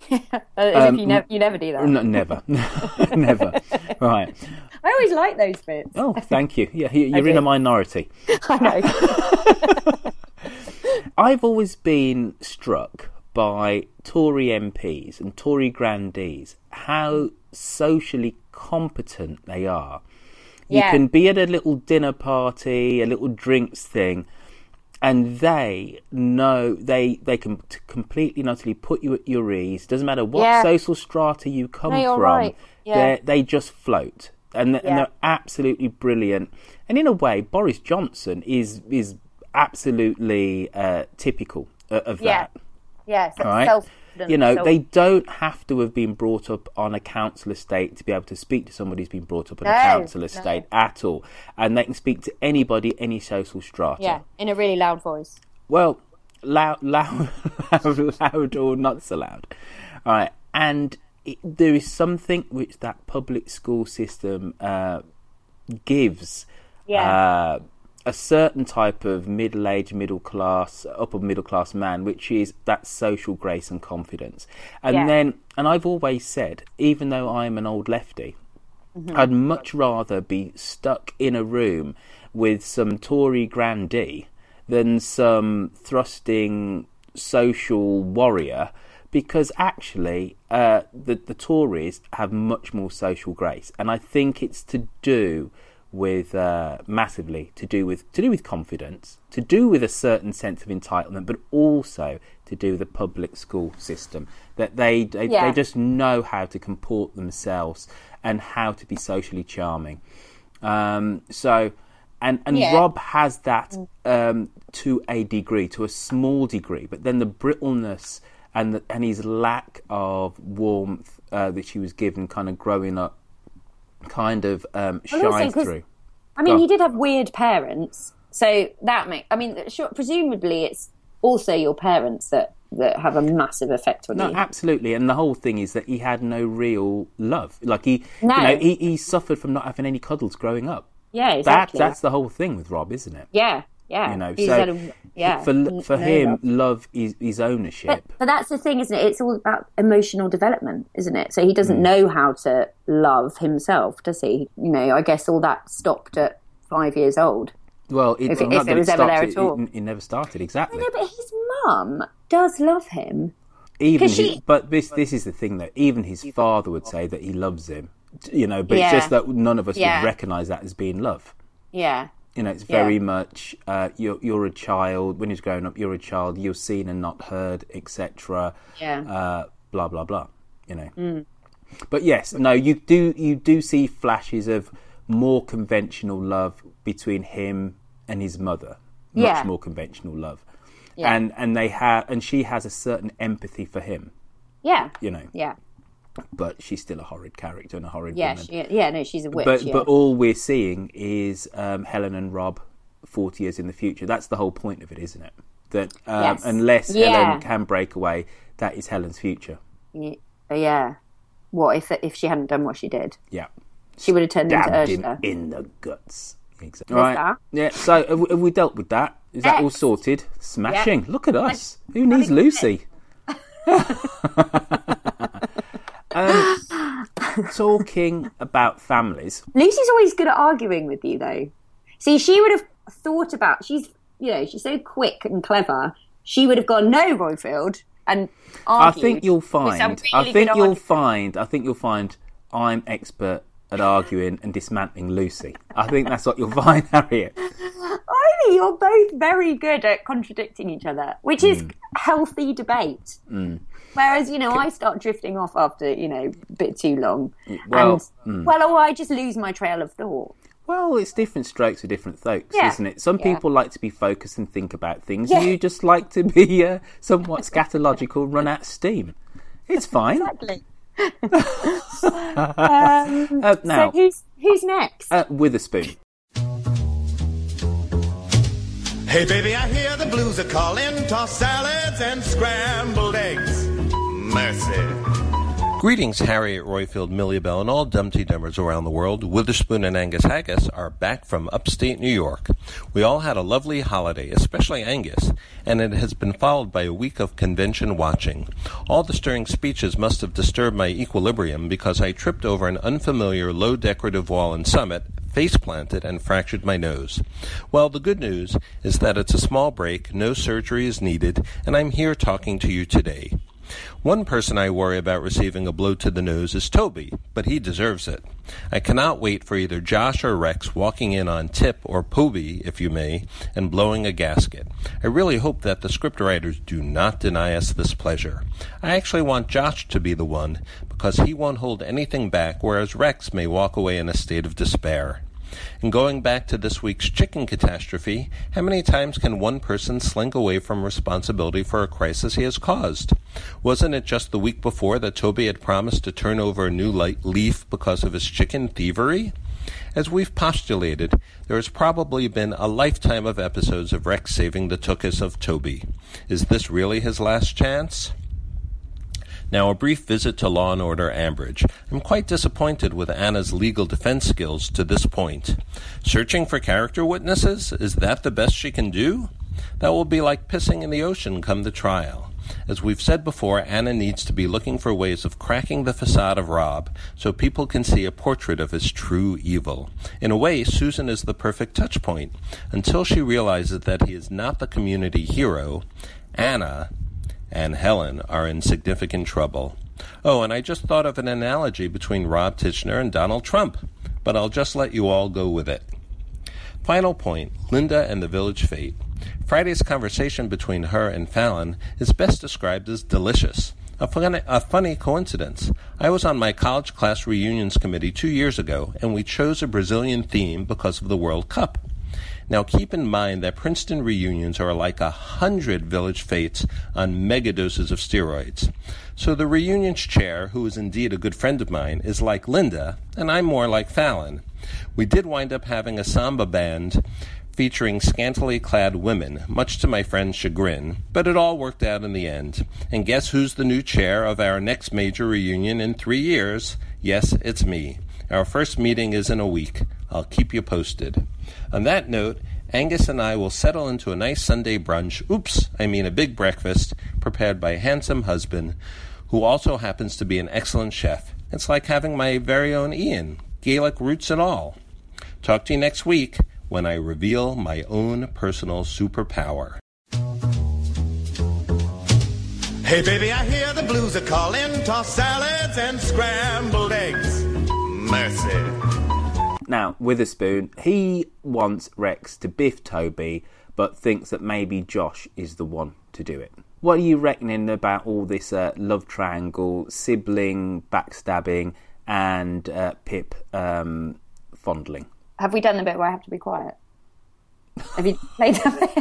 As Um, if you, never you never do that. no, never, never. Right. I always like those bits. Oh, thank you. Yeah, you- you're in do. a minority. I know. I've always been struck by Tory M Ps and Tory grandees how socially competent they are. Yeah. You can be at a little dinner party, a little drinks thing, and they know they they can t- completely and utterly put you at your ease. Doesn't matter what Yeah. social strata you come No, you're from, right. Yeah. they they just float, and, th- Yeah. and they're absolutely brilliant. And in a way, Boris Johnson is is absolutely uh, typical of, of Yeah. that. Yes, All right? self-confident. You know, So- they don't have to have been brought up on a council estate to be able to speak to somebody who's been brought up on No, a council no. estate at all. And they can speak to anybody, any social strata. Yeah, in a really loud voice. Well, loud, loud, loud, loud or not so loud. All right. And it, there is something which that public school system uh, gives Yeah. uh, a certain type of middle-aged, middle-class, upper middle-class man, which is that social grace and confidence. And Yeah. then, and I've always said, even though I'm an old lefty, Mhm. I'd much rather be stuck in a room with some Tory grandee than some thrusting social warrior, because actually uh, the, the Tories have much more social grace. And I think it's to do with uh, massively to do with to do with confidence, to do with a certain sense of entitlement, but also to do with the public school system, that they they, Yeah. they just know how to comport themselves and how to be socially charming. Um, so, and and Yeah. Rob has that um, to a degree, to a small degree, but then the brittleness and the, and his lack of warmth uh, that she was given, kind of growing up, kind of um, Well, also shines 'cause- through. I mean, Go he on. did have weird parents, so that make. I mean, sure, presumably it's also your parents that, that have a massive effect on No, you. absolutely, and the whole thing is that he had no real love. Like he, No. you know, he, he suffered from not having any cuddles growing up. Yeah, exactly. That, that's the whole thing with Rob, isn't it? Yeah, yeah. You know, He's so had a- yeah, for n- for no him, love. love is, is ownership. But, but that's the thing, isn't it? It's all about emotional development, isn't it? So he doesn't Mm. know how to love himself, does he? You know, I guess all that stopped at five years old. Well, it, If it- not if that it was ever stopped, there it, at all. It, it never started exactly. No, but his mum does love him. Even 'Cause his, she- but this this is the thing though. Even his father would say that he loves him. You know, but Yeah. it's just that none of us Yeah. would recognise that as being love. Yeah. You know, it's Yeah. very much uh, you're you're a child. When he's growing up, you're a child. You're seen and not heard, et cetera. Yeah. Uh, blah blah blah. You know. Mm. But yes, no, you do you do see flashes of more conventional love between him and his mother. Much Yeah. more conventional love. Yeah. And and they have and she has a certain empathy for him. Yeah. You know. Yeah. But she's still a horrid character and a horrid Yeah, woman. she, yeah, no, she's a witch. But yeah. but all we're seeing is um, Helen and Rob forty years in the future. That's the whole point of it, isn't it? That um, Yes. unless Yeah. Helen can break away, that is Helen's future. Y- yeah. What if if she hadn't done what she did? Yeah. She would have turned into Stabbed him Ursula. in the guts. Exactly. There's Right. that. Yeah. So have we, have we dealt with that? Is that all X. sorted? Smashing. Yeah. Look at us. Who needs Lucy? um, talking about families. Lucy's always good at arguing with you, though. See, she would have thought about. She's, you know, she's so quick and clever. She would have gone, "No, Royfield," and argued. I think you'll with some find. really I good think you'll argument. find. I think you'll find. I'm expert at arguing and dismantling Lucy. I think that's what you'll find, Harriet. I think you're both very good at contradicting each other, which is healthy debate. Mm. Whereas, you know, I start drifting off after, you know, a bit too long. Well, and, mm. well, or I just lose my trail of thought. Well, it's different strokes for different folks, Yeah. isn't it? Some Yeah. people like to be focused and think about things. Yeah. You just like to be uh, somewhat scatological, run out of steam. It's fine. Exactly. um, uh, now, so who's who's next? uh, Witherspoon. Hey baby, I hear the blues are calling. Tossed salads and scrambled eggs. Mercy. Greetings, Harriet Royfield, Millie Bell, and all Dumpty Dummers around the world. Witherspoon and Angus Haggis are back from upstate New York. We all had a lovely holiday, especially Angus, and it has been followed by a week of convention watching. All the stirring speeches must have disturbed my equilibrium because I tripped over an unfamiliar low decorative wall and summit, face planted, and fractured my nose. Well, the good news is that it's a small break, no surgery is needed, and I'm here talking to you today. One person I worry about receiving a blow to the nose is Toby, but he deserves it. I cannot wait for either Josh or Rex walking in on Tip, or Poby, if you may, and blowing a gasket. I really hope that the scriptwriters do not deny us this pleasure. I actually want Josh to be the one, because he won't hold anything back, whereas Rex may walk away in a state of despair. And going back to this week's chicken catastrophe, how many times can one person slink away from responsibility for a crisis he has caused? Wasn't it just the week before that Toby had promised to turn over a new light leaf because of his chicken thievery? As we've postulated, there has probably been a lifetime of episodes of Rex saving the tuchus of Toby. Is this really his last chance? Now, a brief visit to Law and Order Ambridge. I'm quite disappointed with Anna's legal defense skills to this point. Searching for character witnesses? Is that the best she can do? That will be like pissing in the ocean come the trial. As we've said before, Anna needs to be looking for ways of cracking the facade of Rob so people can see a portrait of his true evil. In a way, Susan is the perfect touch point. Until she realizes that he is not the community hero, Anna and Helen are in significant trouble. Oh, and I just thought of an analogy between Rob Titchener and Donald Trump, but I'll just let you all go with it. Final point, Linda and the Village Fete. Friday's conversation between her and Fallon is best described as delicious. A funny, a funny coincidence. I was on my college class reunions committee two years ago, and we chose a Brazilian theme because of the World Cup. Now, keep in mind that Princeton reunions are like a hundred Village Fates on megadoses of steroids. So the reunions chair, who is indeed a good friend of mine, is like Linda, and I'm more like Fallon. We did wind up having a samba band featuring scantily clad women, much to my friend's chagrin, but it all worked out in the end. And guess who's the new chair of our next major reunion in three years? Yes, it's me. Our first meeting is in a week. I'll keep you posted. On that note, Angus and I will settle into a nice Sunday brunch, oops, I mean a big breakfast, prepared by a handsome husband, who also happens to be an excellent chef. It's like having my very own Ian, Gaelic roots and all. Talk to you next week, when I reveal my own personal superpower. Hey baby, I hear the blues are calling, tossed salads and scrambled eggs. Mercy. Now, Witherspoon, he wants Rex to biff Toby, but thinks that maybe Josh is the one to do it. What are you reckoning about all this uh, love triangle, sibling backstabbing, and uh, Pip um, fondling? Have we done the bit where I have to be quiet? Have you played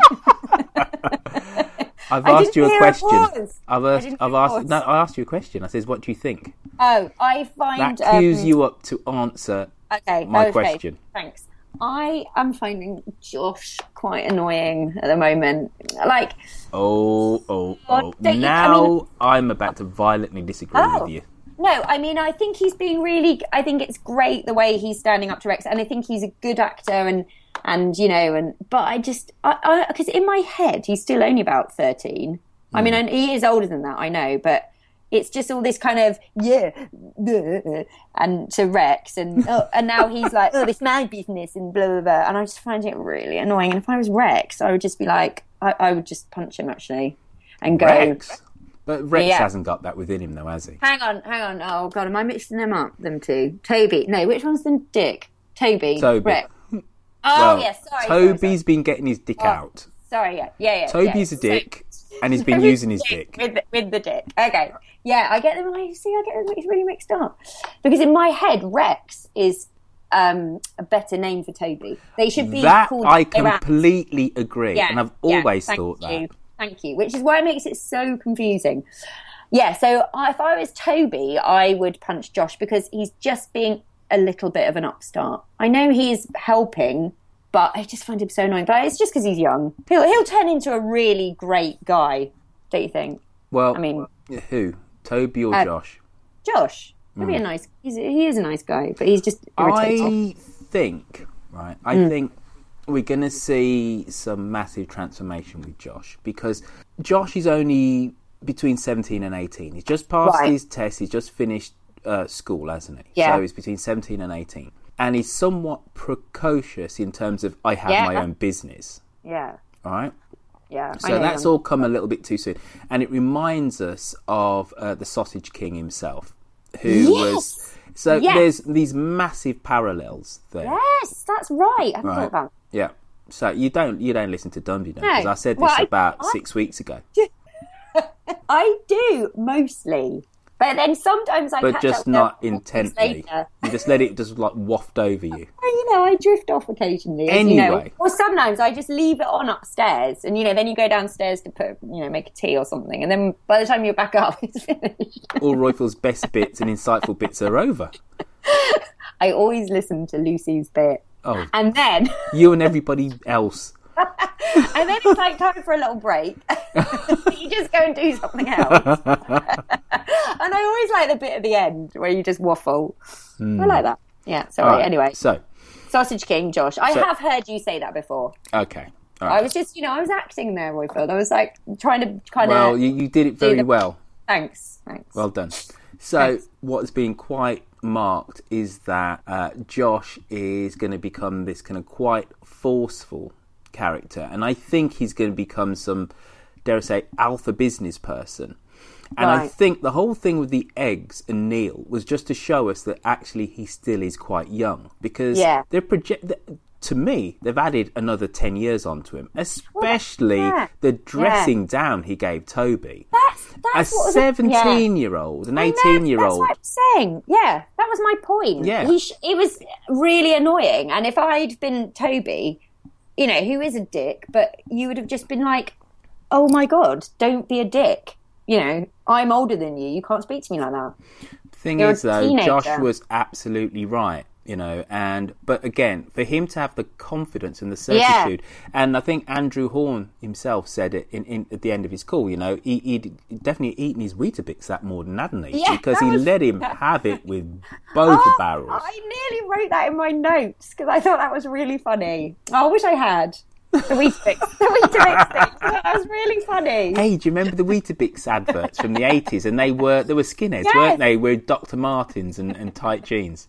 that bit? I've asked you a question. I've asked. I've asked. No, I asked you a question. I says, "What do you think?" Oh, I find that cues um, you up to answer okay, my okay, question. Thanks. I am finding Josh quite annoying at the moment. Like, oh, oh, oh! Don't you- now I mean- I'm about to violently disagree Oh. with you. No, I mean, I think he's being really, I think it's great the way he's standing up to Rex, and I think he's a good actor, and, and you know, and, but I just, I, because in my head, he's still only about thirteen. Mm. I mean, and he is older than that, I know, but it's just all this kind of, yeah, bleh, and to Rex, and, oh, and now he's like, oh, it's my business, and blah, blah, blah, and I just find it really annoying, and if I was Rex, I would just be like, I, I would just punch him, actually, and go... Rex? But Rex Yeah. hasn't got that within him, though, has he? Hang on, hang on. Oh, God, am I mixing them up, them two? Toby. No, which one's the dick? Toby. Toby. Rex. Oh, well, yes, sorry. Toby's sorry, sorry. been getting his dick Oh, out. Sorry, yeah, yeah, yeah. Toby's yeah. a dick, So- and he's been Toby's using his dick. With the, with the dick. Okay. Yeah, I get them. I see, I get them. It's really mixed up. Because in my head, Rex is um, a better name for Toby. They should be That called I Erasmus. completely agree, Yeah, and I've yeah, always thank thought you. that. Thank you. Which is why it makes it so confusing. Yeah, so I- if I was Toby, I would punch Josh because he's just being a little bit of an upstart. I know he's helping, but I just find him so annoying. But it's just because he's young. He'll he'll turn into a really great guy, don't you think? Well, I mean, who? Toby or uh, Josh? Josh. He'll be a nice. He's, he is a nice guy, but he's just irritating. I think, right, I Mm. think we're going to see some massive transformation with Josh because Josh is only between seventeen and eighteen. He's just passed Right. his test. He's just finished uh, school, hasn't he? Yeah. So he's between seventeen and eighteen. and he's somewhat precocious in terms of I have Yeah. my own business. Yeah. All right. Yeah. I So know that's them. all come a little bit too soon, and it reminds us of uh, the Sausage King himself, who Yes! was. So Yes! there's these massive parallels there. Yes, that's right. I haven't Right. thought about Yeah. So you don't you don't listen to Dumby then, No. because I said this Well, I- about I- six weeks ago. I do, mostly. But then sometimes I But catch just up with not them intently. later. You just let it just like waft over you. Well, you know, I drift off occasionally. as you know. Anyway. Or sometimes I just leave it on upstairs, and you know, then you go downstairs to put, you know, make a tea or something, and then by the time you're back up, it's finished. All Royfield's best bits and insightful bits are over. I always listen to Lucy's bit, Oh, and then you and everybody else. and then it's like time for a little break. You just go and do something else. And I always like the bit at the end where you just waffle. Mm. I like that. Yeah. Sorry. All right, Anyway, So, Sausage King, Josh. I So- have heard you say that before. okay. All I right. was just, you know, I was acting there, Royfield. I was like trying to kind of. Well, you, you did it very the- well. Thanks. Thanks. Well done. So, what's been quite marked is that uh, Josh is going to become this kind of quite forceful character, and I think he's going to become some, dare I say, alpha business person. And I Right. think the whole thing with the eggs and Neil was just to show us that actually he still is quite young, because Yeah. they're project. To me, they've added another ten years onto him, especially yeah. the dressing down he gave Toby. That's A that's what was seventeen-year-old, an I know, eighteen-year-old. That's what I'm saying. Yeah, that was my point. Yeah. He sh- it was really annoying. And if I'd been Toby, you know, who is a dick, but you would have just been like, "Oh my god, don't be a dick." You know, I'm older than you. You can't speak to me like that. Thing You're a is, though, teenager. Josh was absolutely right. You know, and but again, for him to have the confidence and the certitude, and I think Andrew Horn himself said it in, in at the end of his call. You know, he, he'd definitely eaten his Weetabix that morning, hadn't he? Yeah, because that he was- let him have it with both Oh, barrels. I nearly wrote that in my notes because I thought that was really funny. Oh, I wish I had the Weetabix. The Weetabix thing. That was really funny. Hey, do you remember the Weetabix adverts from the eighties? And they were they were skinheads, Yes. weren't they? With Doctor Martens and, and tight jeans.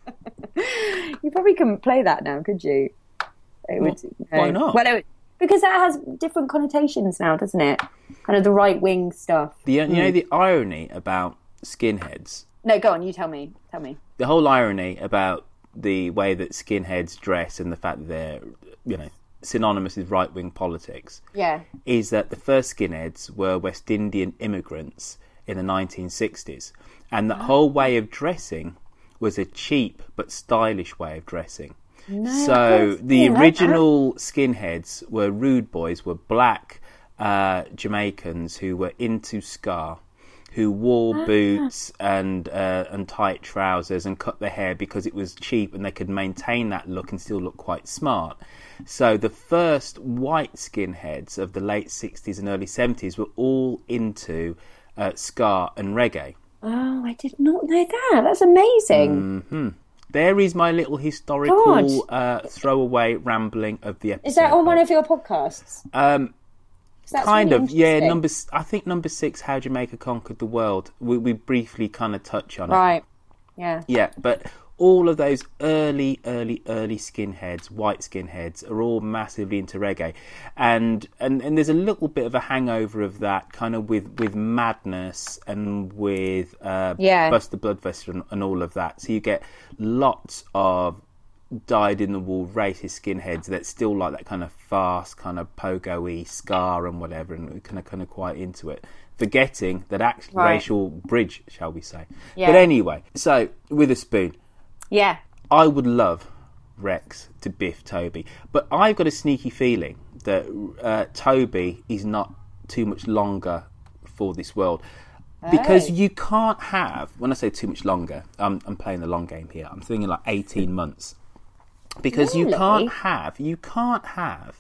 You probably couldn't play that now, could you? It would, why no. not? Well, it, because that has different connotations now, doesn't it? Kind of the right wing stuff. The you know the irony about skinheads. No, go on. You tell me. Tell me. The whole irony about the way that skinheads dress and the fact that they're, you know, synonymous with right-wing politics, Yeah. is that the first skinheads were West Indian immigrants in the nineteen sixties, and that whole way of dressing was a cheap but stylish way of dressing. No, So that's- the yeah, that- original skinheads were rude boys, were black uh, Jamaicans who were into ska, who wore Ah. boots and uh, and tight trousers and cut their hair because it was cheap and they could maintain that look and still look quite smart. So the first white skinheads of the late sixties and early seventies were all into uh, ska and reggae. Oh, I did not know that. That's amazing. hmm There is my little historical uh, throwaway rambling of the episode. Is that on one of your podcasts? Um, 'Cause that's kind really of, yeah. interesting. Number, s- I think number six, How Jamaica Conquered the World. We, we briefly kind of touch on it. Right. Yeah. Yeah, but all of those early, early, early skinheads, white skinheads, are all massively into reggae, and and and there's a little bit of a hangover of that, kind of with with Madness and with uh, Yeah. Buster Bloodvessel and, and all of that. So you get lots of dyed-in-the-wool racist skinheads that still like that kind of fast, kind of pogo-y ska and whatever, and kind of kind of quite into it, forgetting that actually Right. racial bridge, shall we say. Yeah. But anyway, so Witherspoon, Yeah. I would love Rex to biff Toby, but I've got a sneaky feeling that uh, Toby is not too much longer for this world. Because Oh. you can't have, when I say too much longer, I'm, I'm playing the long game here, I'm thinking like eighteen months. Because you Really? can't have, you can't have,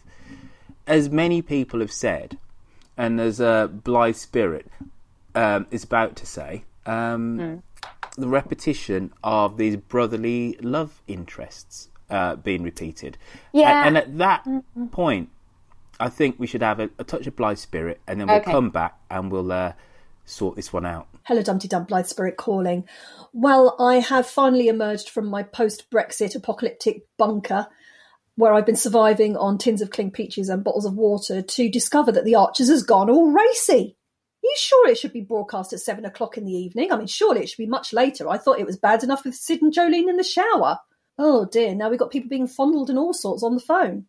as many people have said, and as uh, Blythe Spirit um, is about to say, um, Mm. the repetition of these brotherly love interests uh, being repeated. Yeah. A- And, at that Mm-hmm. point, I think we should have a, a touch of Blythe Spirit, and then we'll Okay. come back and we'll uh, sort this one out. Hello, Dumpty Dum, Blythe Spirit calling. Well, I have finally emerged from my post-Brexit apocalyptic bunker, where I've been surviving on tins of cling peaches and bottles of water, to discover that the Archers has gone all racy. Are you sure it should be broadcast at seven o'clock in the evening? I mean, surely it should be much later. I thought it was bad enough with Sid and Jolene in the shower. Oh dear, now we've got people being fondled and all sorts on the phone.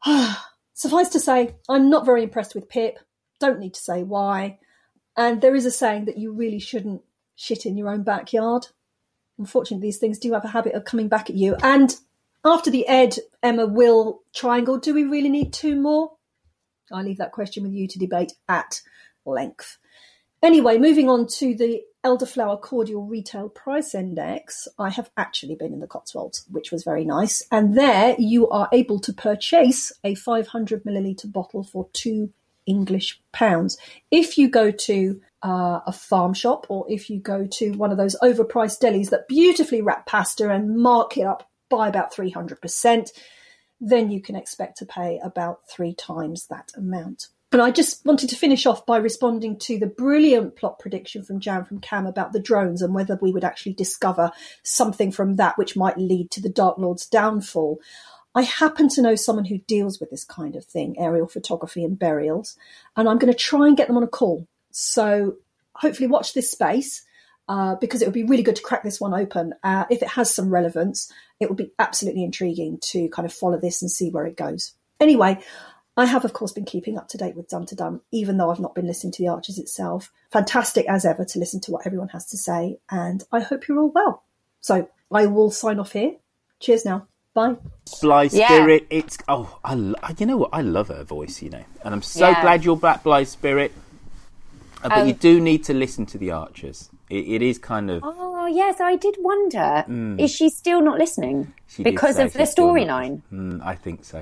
Suffice to say, I'm not very impressed with Pip. Don't need to say why. And there is a saying that you really shouldn't shit in your own backyard. Unfortunately, these things do have a habit of coming back at you. And after the Ed, Emma, Will triangle, do we really need two more? I leave that question with you to debate at length. Anyway, moving on to the Elderflower Cordial Retail Price Index. I have actually been in the Cotswolds, which was very nice. And there you are able to purchase a five hundred millilitre bottle for two English pounds. If you go to uh, a farm shop, or if you go to one of those overpriced delis that beautifully wrap pasta and mark it up by about three hundred percent, then you can expect to pay about three times that amount. And I just wanted to finish off by responding to the brilliant plot prediction from Jan from Cam about the drones and whether we would actually discover something from that which might lead to the Dark Lord's downfall. I happen to know someone who deals with this kind of thing, aerial photography and burials, and I'm going to try and get them on a call. So hopefully watch this space, uh, because it would be really good to crack this one open. Uh, if it has some relevance, it would be absolutely intriguing to kind of follow this and see where it goes. Anyway, I have, of course, been keeping up to date with Dum to Dum, even though I've not been listening to the Archers itself. Fantastic as ever to listen to what everyone has to say, and I hope you're all well. So I will sign off here. Cheers now. Bye. Blythe Spirit, yeah. it's oh, I, you know what? I love her voice, you know, and I'm so yeah. glad you're back, Blythe Spirit. Uh, but um, you do need to listen to the Archers. It, it is kind of. Oh yes, I did wonder. Mm. Is she still not listening she because of the storyline? Mm, I think so.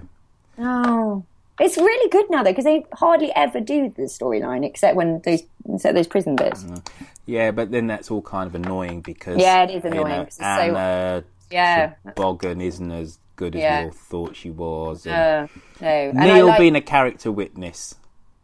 Oh. It's really good now, though, because they hardly ever do the storyline, except when those except those prison bits. Mm. Yeah, but then that's all kind of annoying because yeah, it is annoying. You know, it's Anna so, yeah, Bogan isn't as good as yeah. we all thought she was. And uh, no, Neil like, being a character witness.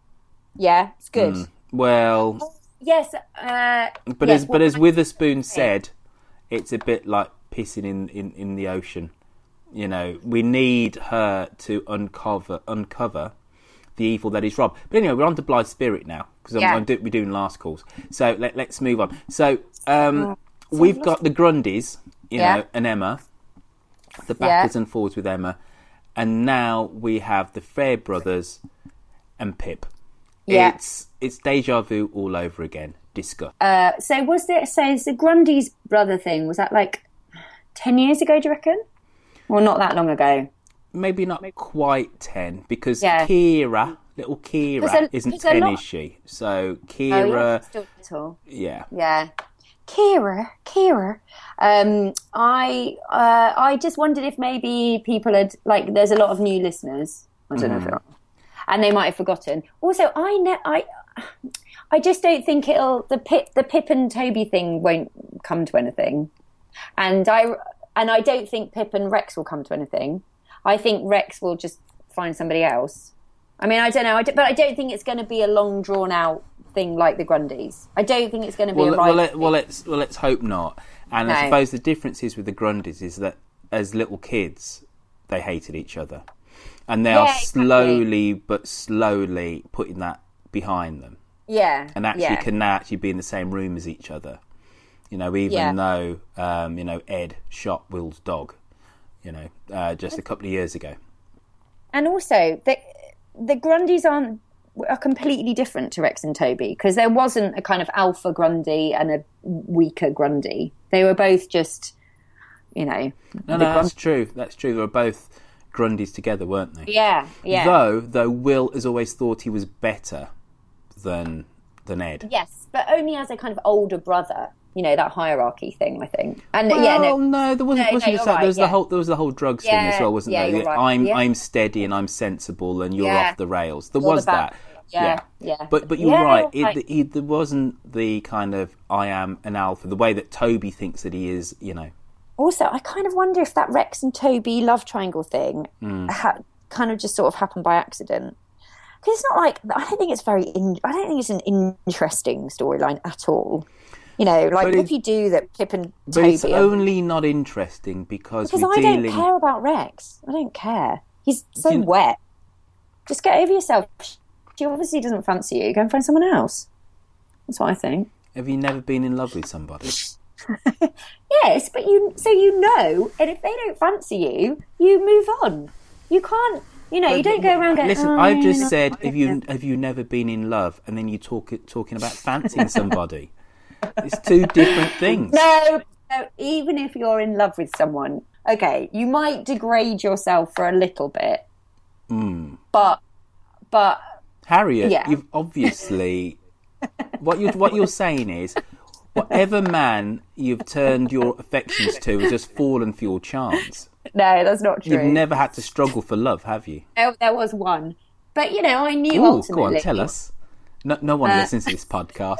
Yeah, it's good. Mm. Well, oh, yes, uh, but yes, as but as Witherspoon said, it's a bit like pissing in, in, in the ocean. You know, we need her to uncover uncover the evil that is Rob. But anyway, we're on to Blythe Spirit now, because yeah. do, we're doing last calls. So let, let's move on. So um, oh, we've got the Grundys, you yeah. know, and Emma, the backwards yeah. and forwards with Emma, and now we have the Fair brothers and Pip. Yeah. It's it's deja vu all over again. Discuss. Uh, so was there, so is the Grundy's brother thing, was that like ten years ago, do you reckon? Well, not that long ago. Maybe not quite ten, because yeah. Kira, little Kira, a, isn't ten, lot... is she? So Kira... Oh, yeah, still little. Yeah. Yeah. Kira, Kira. Um, I uh, I just wondered if maybe people had, like, there's a lot of new listeners. I don't mm. know if they're... And they might have forgotten. Also, I ne- I I just don't think it'll... The Pip, the Pip and Toby thing won't come to anything. And I... And I don't think Pip and Rex will come to anything. I think Rex will just find somebody else. I mean, I don't know, I don't, but I don't think it's going to be a long, drawn-out thing like the Grundys. I don't think it's going to be well, a well, right... Let, well, let's, well, let's hope not. And no. I suppose the difference is with the Grundys is that as little kids, they hated each other. And they yeah, are slowly, exactly. but slowly putting that behind them. Yeah, And actually yeah. can now actually be in the same room as each other. You know, even yeah. though, um, you know, Ed shot Will's dog, you know, uh, just a couple of years ago. And also, the, the Grundys aren't, are completely different to Rex and Toby, because there wasn't a kind of alpha Grundy and a weaker Grundy. They were both just, you know... No, no, that's true. That's true. They were both Grundys together, weren't they? Yeah, yeah. Though, though Will has always thought he was better than than Ed. Yes, but only as a kind of older brother. You know, that hierarchy thing, I think. And well, yeah, no, no, there wasn't. No, wasn't no, just that. Right, there was yeah. the whole. There was the whole drugs yeah, thing as well, wasn't yeah, there? You're right. I'm, yeah. I'm steady and I'm sensible, and you're yeah. off the rails. There All was the that. Yeah, yeah, yeah. But but you're yeah, right. right. It, it, there wasn't the kind of I am an alpha, the way that Toby thinks that he is. You know. Also, I kind of wonder if that Rex and Toby love triangle thing mm. ha- kind of just sort of happened by accident. Because it's not like, I don't think it's very, in, I don't think it's an interesting storyline at all. You know, like But if it- you do that, Pip and But Toby it's are- only not interesting because, because we're I dealing... don't care about Rex. I don't care. He's so You- wet. Just get over yourself. She obviously doesn't fancy you. Go and find someone else. That's what I think. Have you never been in love with somebody? Yes, but you so you know, and if they don't fancy you, you move on. You can't, you know, you don't go around going. Listen, oh, I've just no, said, no, have you no." have you never been in love, and then you talk talking about fancying somebody. It's two different things. No, no, even if you're in love with someone, okay, you might degrade yourself for a little bit, Mm. but but Harriet, Yeah. you've obviously what you what you're saying is whatever man you've turned your affections to has just fallen for your chance. no, that's not true. You've never had to struggle for love, have you? There, there was one, but you know, I knew Ooh, ultimately. go on, tell us. No, no one Uh, listens to this podcast.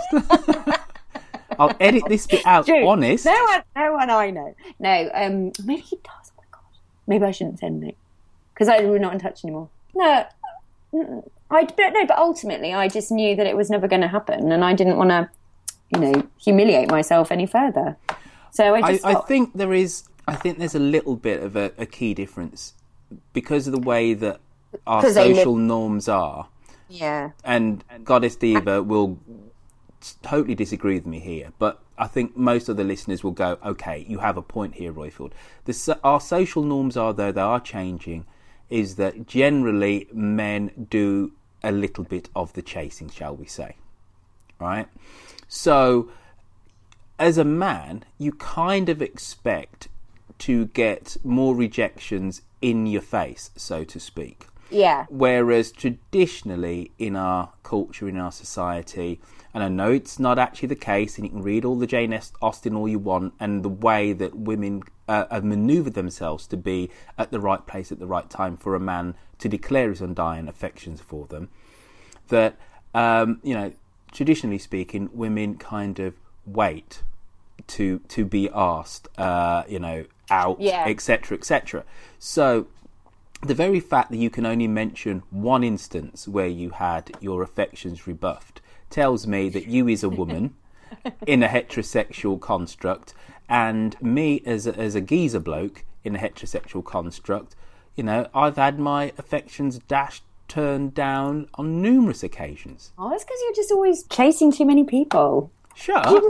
I'll edit this bit out. True. Honest. No one, no one I know. No, um, maybe he does. Oh my god, maybe I shouldn't send it because we're not in touch anymore. No, mm, I but no, but ultimately, I just knew that it was never going to happen, and I didn't want to, you know, humiliate myself any further. So I I, just, I thought, think there is. I think there's a little bit of a, a key difference because of the way that our 'Cause they live- social norms are. yeah, And Goddess Diva will totally disagree with me here, but I think most of the listeners will go, okay, you have a point here, Royfield. The, so- our social norms are, though, they are changing, is that generally men do a little bit of the chasing, shall we say. Right? So, as a man, you kind of expect to get more rejections in your face, so to speak. yeah, Whereas traditionally in our culture, in our society, and I know it's not actually the case, and you can read all the Jane Austen all you want, and the way that women uh, have manoeuvred themselves to be at the right place at the right time for a man to declare his undying affections for them, that, um, you know, traditionally speaking, women kind of wait to to be asked, uh, you know, out, Yeah. et cetera, et cetera. So the very fact that you can only mention one instance where you had your affections rebuffed tells me that you is a woman in a heterosexual construct, and me as a, as a geezer bloke in a heterosexual construct, you know, I've had my affections dashed, turned down on numerous occasions. oh, it's because you're just always chasing too many people. Shut up.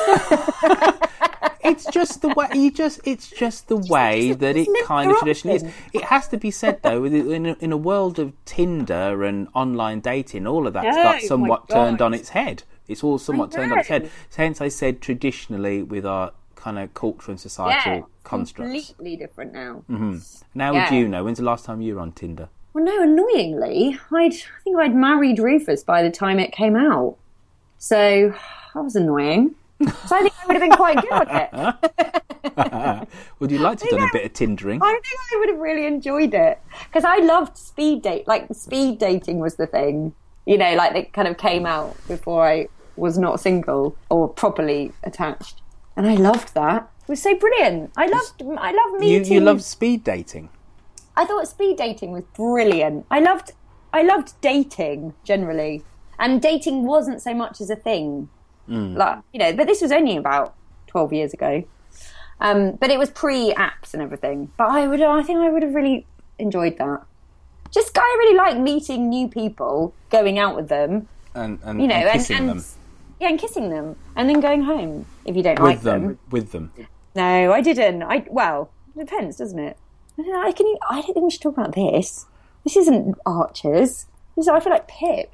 It's just the way you just. It's just the way that it live kind your of traditionally is. option. It has to be said though, with- in a, in a world of Tinder and online dating, all of that's No, got my somewhat turned God. on its head. It's all somewhat turned on its head. So hence, I said traditionally with our kind of culture and societal Yeah, constructs. completely different now. hmm Now, Yeah. would you know? When's the last time you were on Tinder? Well, no, annoyingly, I'd, I think I'd married Rufus by the time it came out. So that was annoying. So I think I would have been quite good at it. Would you like to have done a bit of Tindering? I think I would have really enjoyed it. Because I loved speed date. Like, speed dating was the thing. You know, like, it kind of came out before I was not single or properly attached. And I loved that. It was so brilliant. I loved, I loved You, meeting. you love speed dating. I thought speed dating was brilliant. I loved I loved dating generally. And dating wasn't so much as a thing. Mm. Like, you know, but this was only about twelve years ago. Um, but it was pre-apps and everything. But I would I think I would have really enjoyed that. Just I really like meeting new people, going out with them, And, and, you know, and and, kissing and them. yeah, and kissing them and then going home if you don't With like them. them. With them. No, I didn't. I well, it depends, doesn't it? I don't know, I can. I don't think we should talk about this. This isn't Archers. This is, I feel like Pip.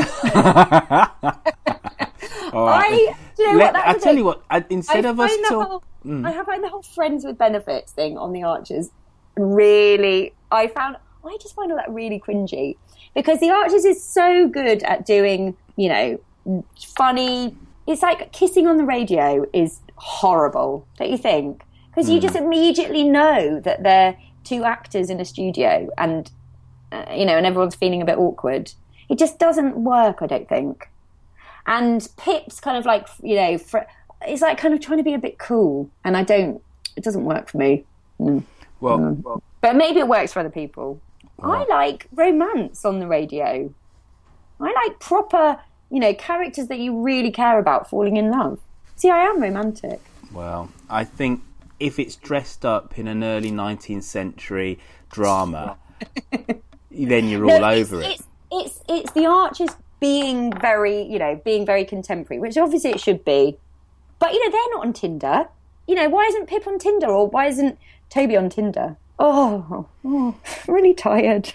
All right. I, do you know Let- what? That I was tell it. you what. I, instead I of us find the talk, whole, Mm. I have find the whole friends with benefits thing on the Archers really. I found. I just find all that really cringy because the Archers is so good at doing, you know, funny. It's like kissing on the radio is horrible, don't you think? Because you Mm. just immediately know that they're two actors in a studio, and uh, you know, and everyone's feeling a bit awkward. It just doesn't work, I don't think. And Pip's kind of like, you know, fr- it's like kind of trying to be a bit cool, and I don't. It doesn't work for me. Mm. Well, Mm. well, but maybe it works for other people. I Well. like romance on the radio. I like proper, you know, characters that you really care about falling in love. See, I am romantic. Well, I think if it's dressed up in an early nineteenth century drama, then you're all no, over it's, it. It's, it's it's the Archers being very, you know, being very contemporary, which obviously it should be. But, you know, they're not on Tinder. You know, why isn't Pip on Tinder, or why isn't Toby on Tinder? Oh, oh I'm really tired.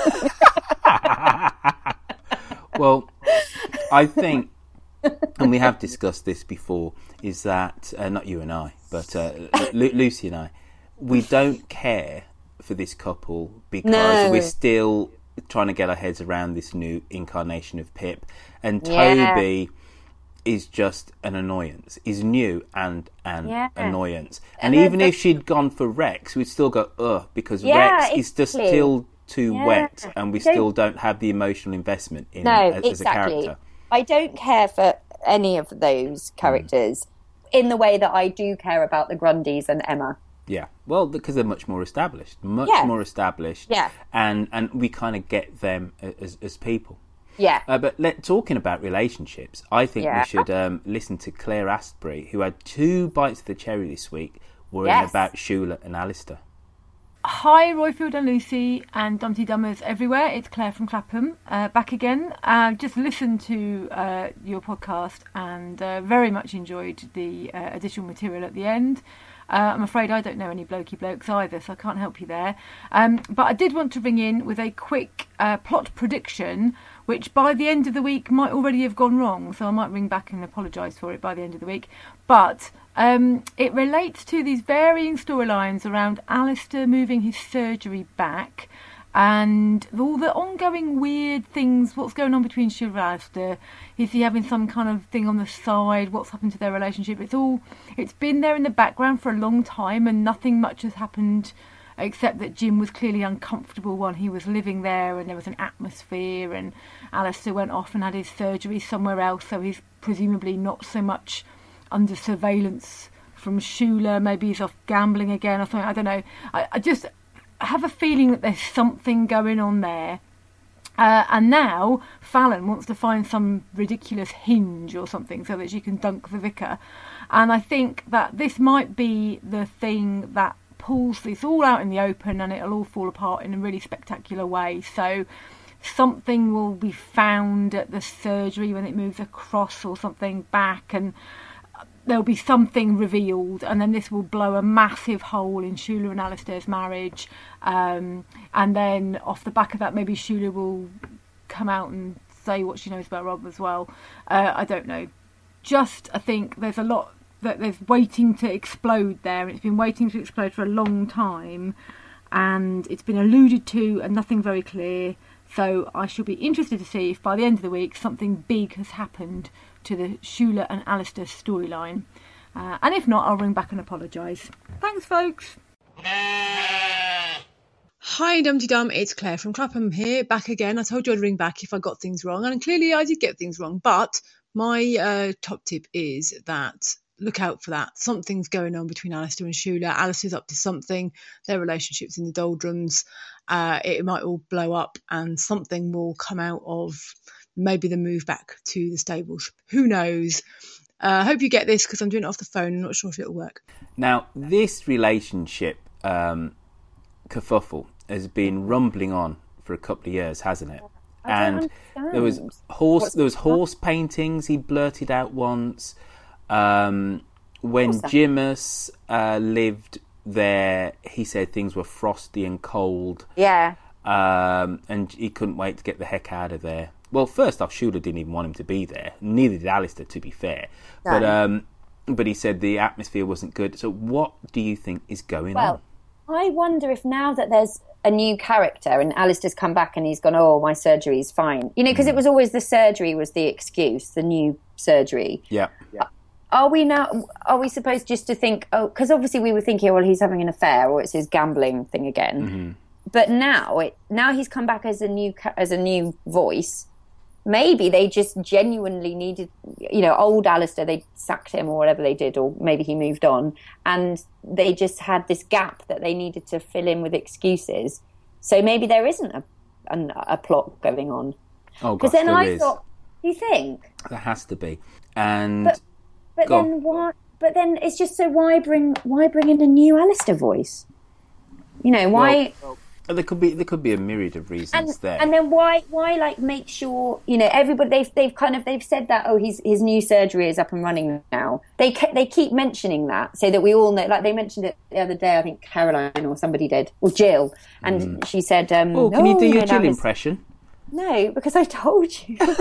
Well, I think, and we have discussed this before, is that, uh, not you and I, but uh, Lu- Lucy and I, we don't care for this couple because no. we're still trying to get our heads around this new incarnation of Pip. And Yeah. Toby is just an annoyance. Is new and an Yeah. annoyance. And, And even the- if she'd gone for Rex, we'd still go, ugh, because Yeah, Rex is just exactly. still too Yeah. wet, and we Don't- still don't have the emotional investment in No, him as, as a exactly. character. I don't care for any of those characters in the way that I do care about the Grundys and Emma. Yeah, well, because they're much more established, much Yeah. more established. Yeah. and and we kind of get them as as people. Yeah. Uh, but let, talking about relationships, I think Yeah. we should um, listen to Claire Astbury, who had two bites of the cherry this week, worrying Yes. about Shula and Alistair. Hi, Royfield and Lucy and Dumpty Dummers everywhere. It's Claire from Clapham, uh, back again. Uh, just listened to uh, your podcast and uh, very much enjoyed the uh, additional material at the end. Uh, I'm afraid I don't know any blokey blokes either, so I can't help you there. Um, but I did want to ring in with a quick uh, plot prediction, which by the end of the week might already have gone wrong, so I might ring back and apologise for it by the end of the week. But um, it relates to these varying storylines around Alistair moving his surgery back and all the ongoing weird things. What's going on between Shula and Alistair? Is he having some kind of thing on the side? What's happened to their relationship? It's all, it's been there in the background for a long time and nothing much has happened except that Jim was clearly uncomfortable when he was living there and there was an atmosphere, and Alistair went off and had his surgery somewhere else, so he's presumably not so much under surveillance from Shula. Maybe he's off gambling again or something. I don't know. I, I just have a feeling that there's something going on there. Uh, and now Fallon wants to find some ridiculous hinge or something so that she can dunk the vicar. And I think that this might be the thing that pulls this all out in the open, and it'll all fall apart in a really spectacular way. So something will be found at the surgery when it moves across or something back, and there'll be something revealed, and then this will blow a massive hole in Shula and Alistair's marriage. Um, and then off the back of that, maybe Shula will come out and say what she knows about Rob as well. Uh, I don't know. Just, I think there's a lot that there's waiting to explode there. It's been waiting to explode for a long time, and it's been alluded to and nothing very clear. So I shall be interested to see if by the end of the week something big has happened to the Shula and Alistair storyline. Uh, and if not, I'll ring back and apologise. Thanks, folks. Hi, Dumpty Dum, it's Claire from Clapham here, back again. I told you I'd ring back if I got things wrong, and clearly I did get things wrong. But my uh, top tip is that look out for that. Something's going on between Alistair and Shula. Alistair's up to something. Their relationship's in the doldrums. Uh, it might all blow up, and something will come out of maybe the move back to the stables. Who knows? I uh, hope you get this because I'm doing it off the phone. I'm not sure if it'll work. Now, this relationship um, kerfuffle has been rumbling on for a couple of years, hasn't it? And there was horse, What's there was horse paintings he blurted out once. Um, when Jimus uh, lived there, he said things were frosty and cold. Yeah. Um, and he couldn't wait to get the heck out of there. Well, first off, Shula didn't even want him to be there. Neither did Alistair, to be fair. No. But um, but he said the atmosphere wasn't good. So what do you think is going well, on? I wonder if now that there's a new character and Alistair's come back and he's gone, oh, my surgery's fine. You know, because mm. it was always the surgery was the excuse, the new surgery. Yeah. yeah. Are we now, are we supposed just to think, oh, because obviously we were thinking, well, he's having an affair or it's his gambling thing again. Mm-hmm. But now, it, now he's come back as a new as a new voice. Maybe they just genuinely needed, you know, old Alistair, they sacked him or whatever they did, or maybe he moved on, and they just had this gap that they needed to fill in with excuses. So maybe there isn't a a, a plot going on. Oh, because then there I is. thought, you think? There has to be. And but, but Go then on. what? But then it's just so why bring why bring in a new Alistair voice? You know why? Well, there could be there could be a myriad of reasons and, there. and then why why like make sure you know everybody they've they've kind of they've said that oh his his new surgery is up and running now. They they keep mentioning that so that we all know. Like they mentioned it the other day. I think Caroline or somebody did or Jill, and Mm. she said, um, "Oh, can you "Oh, do your know, Jill now his-" impression?" No, because I told you. So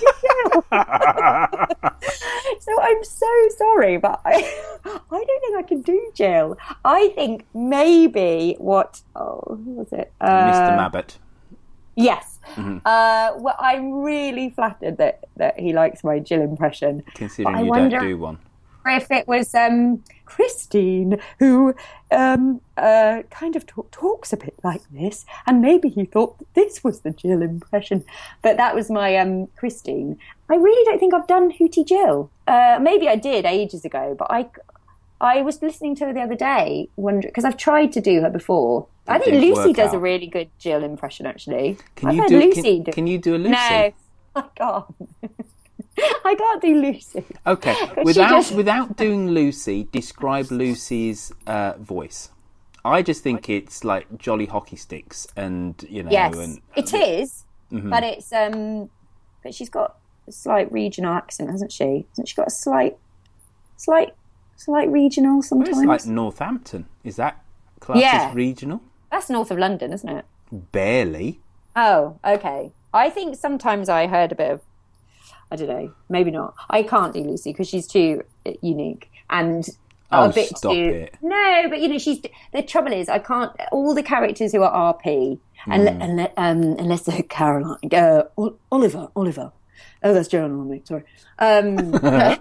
I'm so sorry, but I, I don't think I can do Jill. I think maybe what, oh, who was it? Uh, Mister Mabbott. Yes. Mhm. Uh, well, I'm really flattered that, that he likes my Jill impression. Considering But I you wonder don't do one. if it was um, Christine who um, uh, kind of talk, talks a bit like this, and maybe he thought that this was the Jill impression. But that was my um, Christine. I really don't think I've done Hootie Jill. Uh, maybe I did ages ago, but I, I was listening to her the other day, because I've tried to do her before. It I think didn't Lucy work does out. a really good Jill impression, actually. Can I've you heard do? Lucy Can, can you do a Lucy? No, I can't. I can't do Lucy. Okay, She without just- without doing Lucy, describe Lucy's uh, voice. I just think it's like jolly hockey sticks, and you know, Yes, and it is, Mhm. but it's um, but she's got a slight regional accent, hasn't she? Hasn't she got a slight, slight, slight regional Well, sometimes? it's like Northampton. Is that classed Yeah. as regional? That's north of London, isn't it? Barely. Oh, okay. I think sometimes I heard a bit of, I don't know, maybe not. I can't do Lucy because she's too uh, unique and Oh, a bit stop too. it. No, but you know, she's. The trouble is, I can't. All the characters who are R P, and Mm. unless, um, unless they're Caroline, uh, Ol- Oliver, Oliver. Oh, that's Joan on me. Sorry. Um,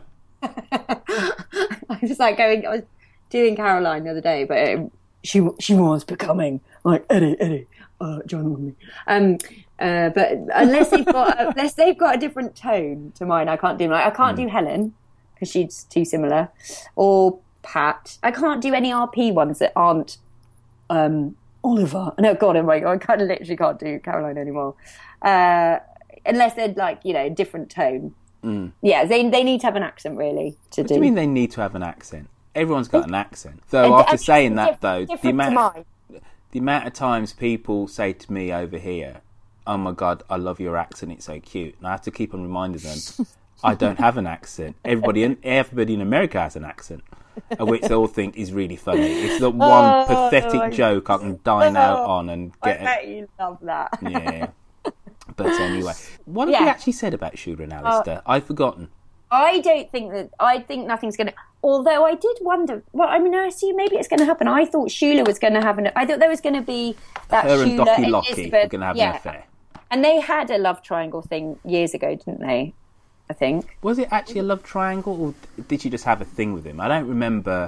I was like going. I was doing Caroline the other day, but um, she she was becoming like Eddie, Eddie, uh, Joan on me. Um, uh, but unless they've got a, unless they've got a different tone to mine, I can't do like I can't do Helen because she's too similar, or Pat. I can't do any R P ones that aren't um, Oliver. No, God, oh my God, I kind of literally can't do Caroline anymore, uh, unless they're like you know different tone. Mm. Yeah, they they need to have an accent really to What do. do you mean they need to have an accent? Everyone's got an accent. Though Uh, after uh, saying that, diff- though, the different to amount mine. the amount of times people say to me over here, "Oh my God, I love your accent. It's so cute," and I have to keep on reminding them, I don't have an accent. Everybody in everybody in America has an accent, which they all think is really funny. It's the one Oh, pathetic I- joke I can dine out Oh, on and I get. it. bet you love that. Yeah. But anyway, what have Yeah. we actually said about Shula and Alistair? I've forgotten. I don't think that. I think nothing's going to. Although I did wonder. Well, I mean, I assume maybe it's going to happen. I thought Shula was going to have an. I thought there was going to be that Her and Shula Docky Locky Elizabeth. were going to have yeah. an affair. And they had a love triangle thing years ago, didn't they? I think. Was it actually a love triangle, or did she just have a thing with him? I don't remember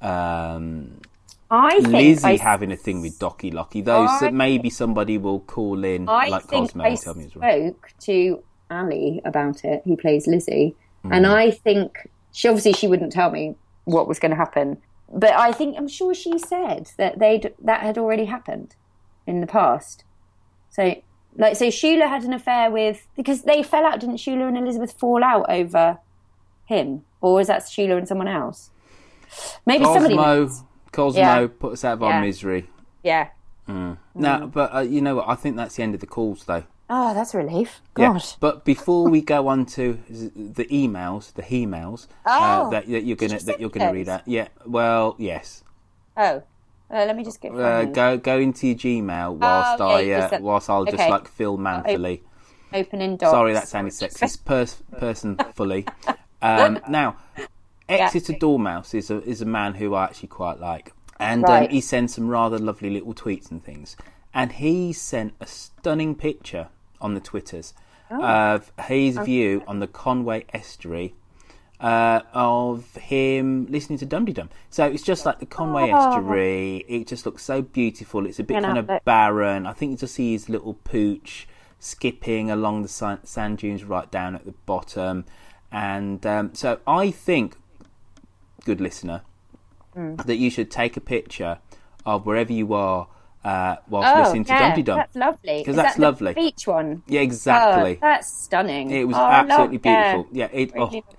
um, I think Lizzie I, having a thing with Docky Locky, though I- so maybe somebody will call in, I like think Cosmo, I and tell me as well. spoke to Ali about it, who plays Lizzie, Mm. and I think she obviously she wouldn't tell me what was going to happen, but I think I'm sure she said that they that had already happened in the past. So, like, so Shula had an affair with because they fell out, didn't Shula and Elizabeth fall out over him, or was that Shula and someone else? Maybe somebody. Cosmo, knows. Cosmo Yeah. put us out of Yeah. our misery. Yeah. Mm. No, but uh, you know what? I think that's the end of the calls, though. Oh, that's a relief. Yeah, God. but before we go on to the emails, the he-mails uh, Oh, that, that you're gonna you that you're gonna send read those? out, yeah. Well, yes. Oh, uh, let me just get. Uh, go go into your Gmail whilst Oh, yeah, I just uh, that- whilst I'll just okay. like fill manfully. Opening docs. Sorry, that sounded sexist. Pers- person fully. Um, now, Exeter Dormouse is a is a man who I actually quite like, and um, Right. he sends some rather lovely little tweets and things. And he sent a stunning picture on the Twitters Oh. of his Okay. view on the Conway Estuary uh, of him listening to Dum Dee Dum. So it's just like the Conway Oh. Estuary. It just looks so beautiful. It's a bit Can I kind have of it? barren. I think you just see his little pooch skipping along the sa- sand dunes right down at the bottom. And um, so I think, good listener, Mm. that you should take a picture of wherever you are uh, whilst Oh, listening to yeah, Dum Dee Dum. that's lovely. Because Is that's that the lovely. beach one? Yeah, exactly. Oh, that's stunning. It was Oh, I love- absolutely beautiful. Yeah, it, Really oh, lovely.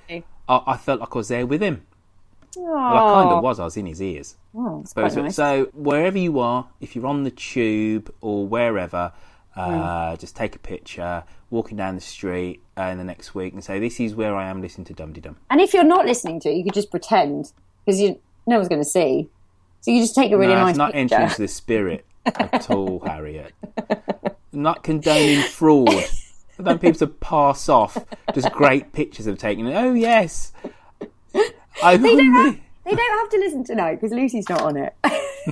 I, I felt like I was there with him. Aww. Well, I kind of was. I was in his ears. Oh, that's so, quite so, nice. so wherever you are, if you're on the tube or wherever, uh, mm. just take a picture, walking down the street uh, in the next week and say, this is where I am listening to Dum Dee Dum. And if you're not listening to it, you could just pretend, because you no one's going to see. So you just take a really no, nice it's not picture. entering into the spirit at all, Harriet. Not condoning fraud. I don't want people to pass off just great pictures of taking it. Oh, yes. I they, don't have, they don't have to listen to know, because Lucy's not on it.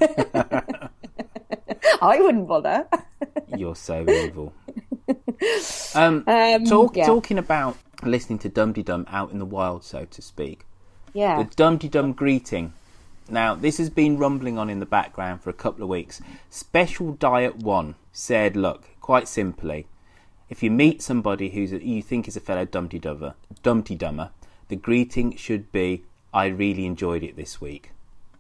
I wouldn't bother. You're so evil. Um, Um, talk, yeah. Talking about listening to Dum Dee Dum out in the wild, so to speak. Yeah. The Dum Dee Dum greeting. Now, this has been rumbling on in the background for a couple of weeks. Special Diet One said, look, quite simply, if you meet somebody who's a, you think is a fellow Dum Dee Dummer, Dum Dee Dummer, the greeting should be, I really enjoyed it this week.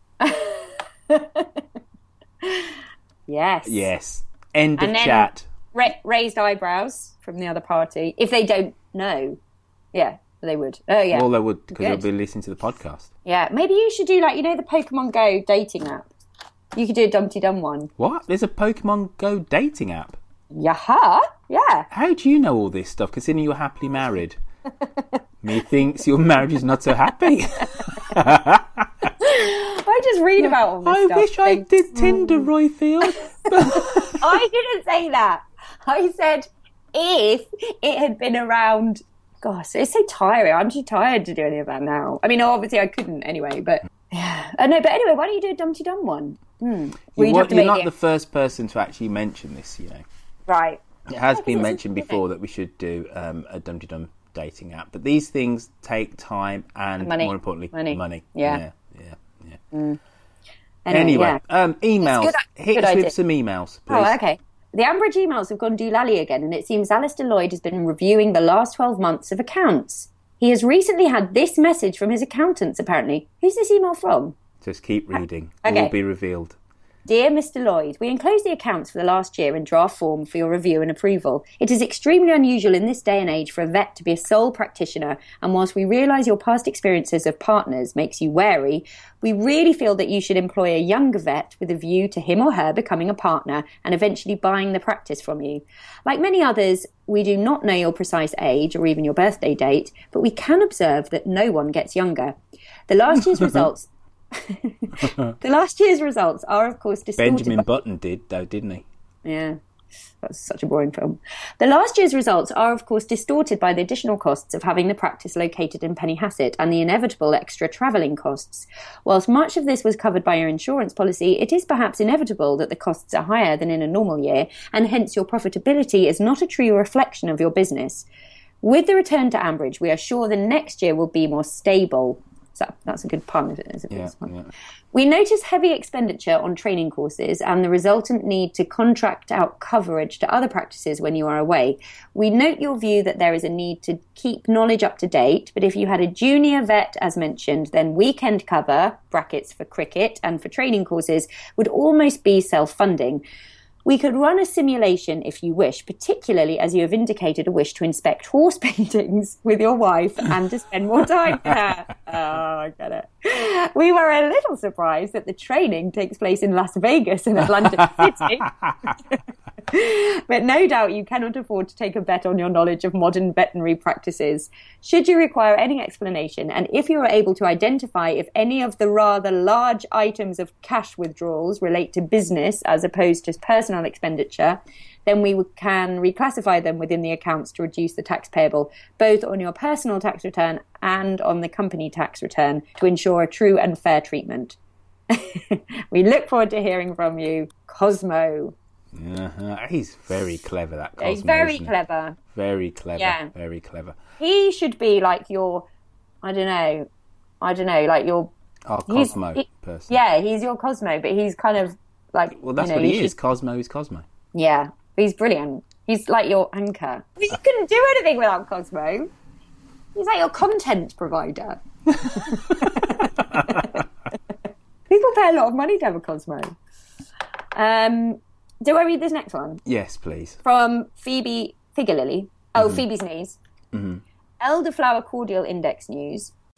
Yes. Yes. End And of then chat. Ra- raised eyebrows from the other party. If they don't know. Yeah, they would. Oh, yeah. Well, they would, because Good. they'll be listening to the podcast. Yeah, maybe you should do, like, you know, the Pokemon Go dating app. You could do a Dum Tee Dum one. What? There's a Pokemon Go dating app? Yaha? Yeah. How do you know all this stuff, considering you're happily married? Methinks your marriage is not so happy. I just read about all this I stuff. wish I Thanks. did Tinder, Royfield. I didn't say that. I said if it had been around. Gosh, it's so tiring. I'm too tired to do any of that now. I mean, obviously I couldn't anyway, but yeah. Uh, no, but anyway, why don't you do a Dum Tee Dum one? Hmm. Well, You you'd wa- have to you're make not it- the first person to actually mention this, you know. Right. It has Yeah, 'cause been it's mentioned interesting. before that we should do um, a Dum Dee Dum dating app, but these things take time and, Money. more importantly, Money. money. Yeah. yeah, yeah. yeah. Mm. Anyway, yeah. um, emails. It's good- Hit good us idea. with some emails, please. Oh, okay. The Ambridge emails have gone doolally again, and it seems Alistair Lloyd has been reviewing the last twelve months of accounts. He has recently had this message from his accountants, apparently. Who's this email from? Just keep reading. Okay. It will be revealed. Dear Mister Lloyd, we enclose the accounts for the last year in draft form for your review and approval. It is extremely unusual in this day and age for a vet to be a sole practitioner, and whilst we realise your past experiences of partners makes you wary, we really feel that you should employ a younger vet with a view to him or her becoming a partner and eventually buying the practice from you. Like many others, we do not know your precise age or even your birthday date, but we can observe that no one gets younger. The last year's results... The last year's results are, of course, distorted. Benjamin by- Button did, though, didn't he? Yeah, that's such a boring film. The last year's results are, of course, distorted by the additional costs of having the practice located in Pennyhassett and the inevitable extra travelling costs. Whilst much of this was covered by your insurance policy, it is perhaps inevitable that the costs are higher than in a normal year, and hence your profitability is not a true reflection of your business. With the return to Ambridge, we are sure the next year will be more stable. So that's a good pun, if it is. If Yeah, it's one. yeah. We notice heavy expenditure on training courses and the resultant need to contract out coverage to other practices when you are away. We note your view that there is a need to keep knowledge up to date, but if you had a junior vet, as mentioned, then weekend cover, brackets for cricket, and for training courses would almost be self-funding. We could run a simulation if you wish, particularly as you have indicated a wish to inspect horse paintings with your wife and to spend more time there. Oh, I get it. We were a little surprised that the training takes place in Las Vegas and Atlantic City. But no doubt you cannot afford to take a bet on your knowledge of modern veterinary practices. Should you require any explanation, and if you are able to identify if any of the rather large items of cash withdrawals relate to business as opposed to personal expenditure, then we can reclassify them within the accounts to reduce the tax payable, both on your personal tax return and on the company tax return, to ensure a true and fair treatment. We look forward to hearing from you, Cosmo. Uh-huh. He's very clever, that Cosmo. He's very isn't he? clever. Very clever. Yeah. Very clever. He should be like your, I don't know, I don't know, like your... Our he's- Cosmo he- person. Yeah, he's your Cosmo, but he's kind of like... Well, that's you know, what he you is. should- Cosmo is Cosmo. Yeah, he's brilliant. He's like your anchor. You couldn't do anything without Cosmo. He's like your content provider. People pay a lot of money to have a Cosmo. Um, do I read this next one? Yes, please. From Phoebe Figurelily. Oh, Mhm. Phoebe's Knees. Mm-hmm. Elderflower Cordial Index News.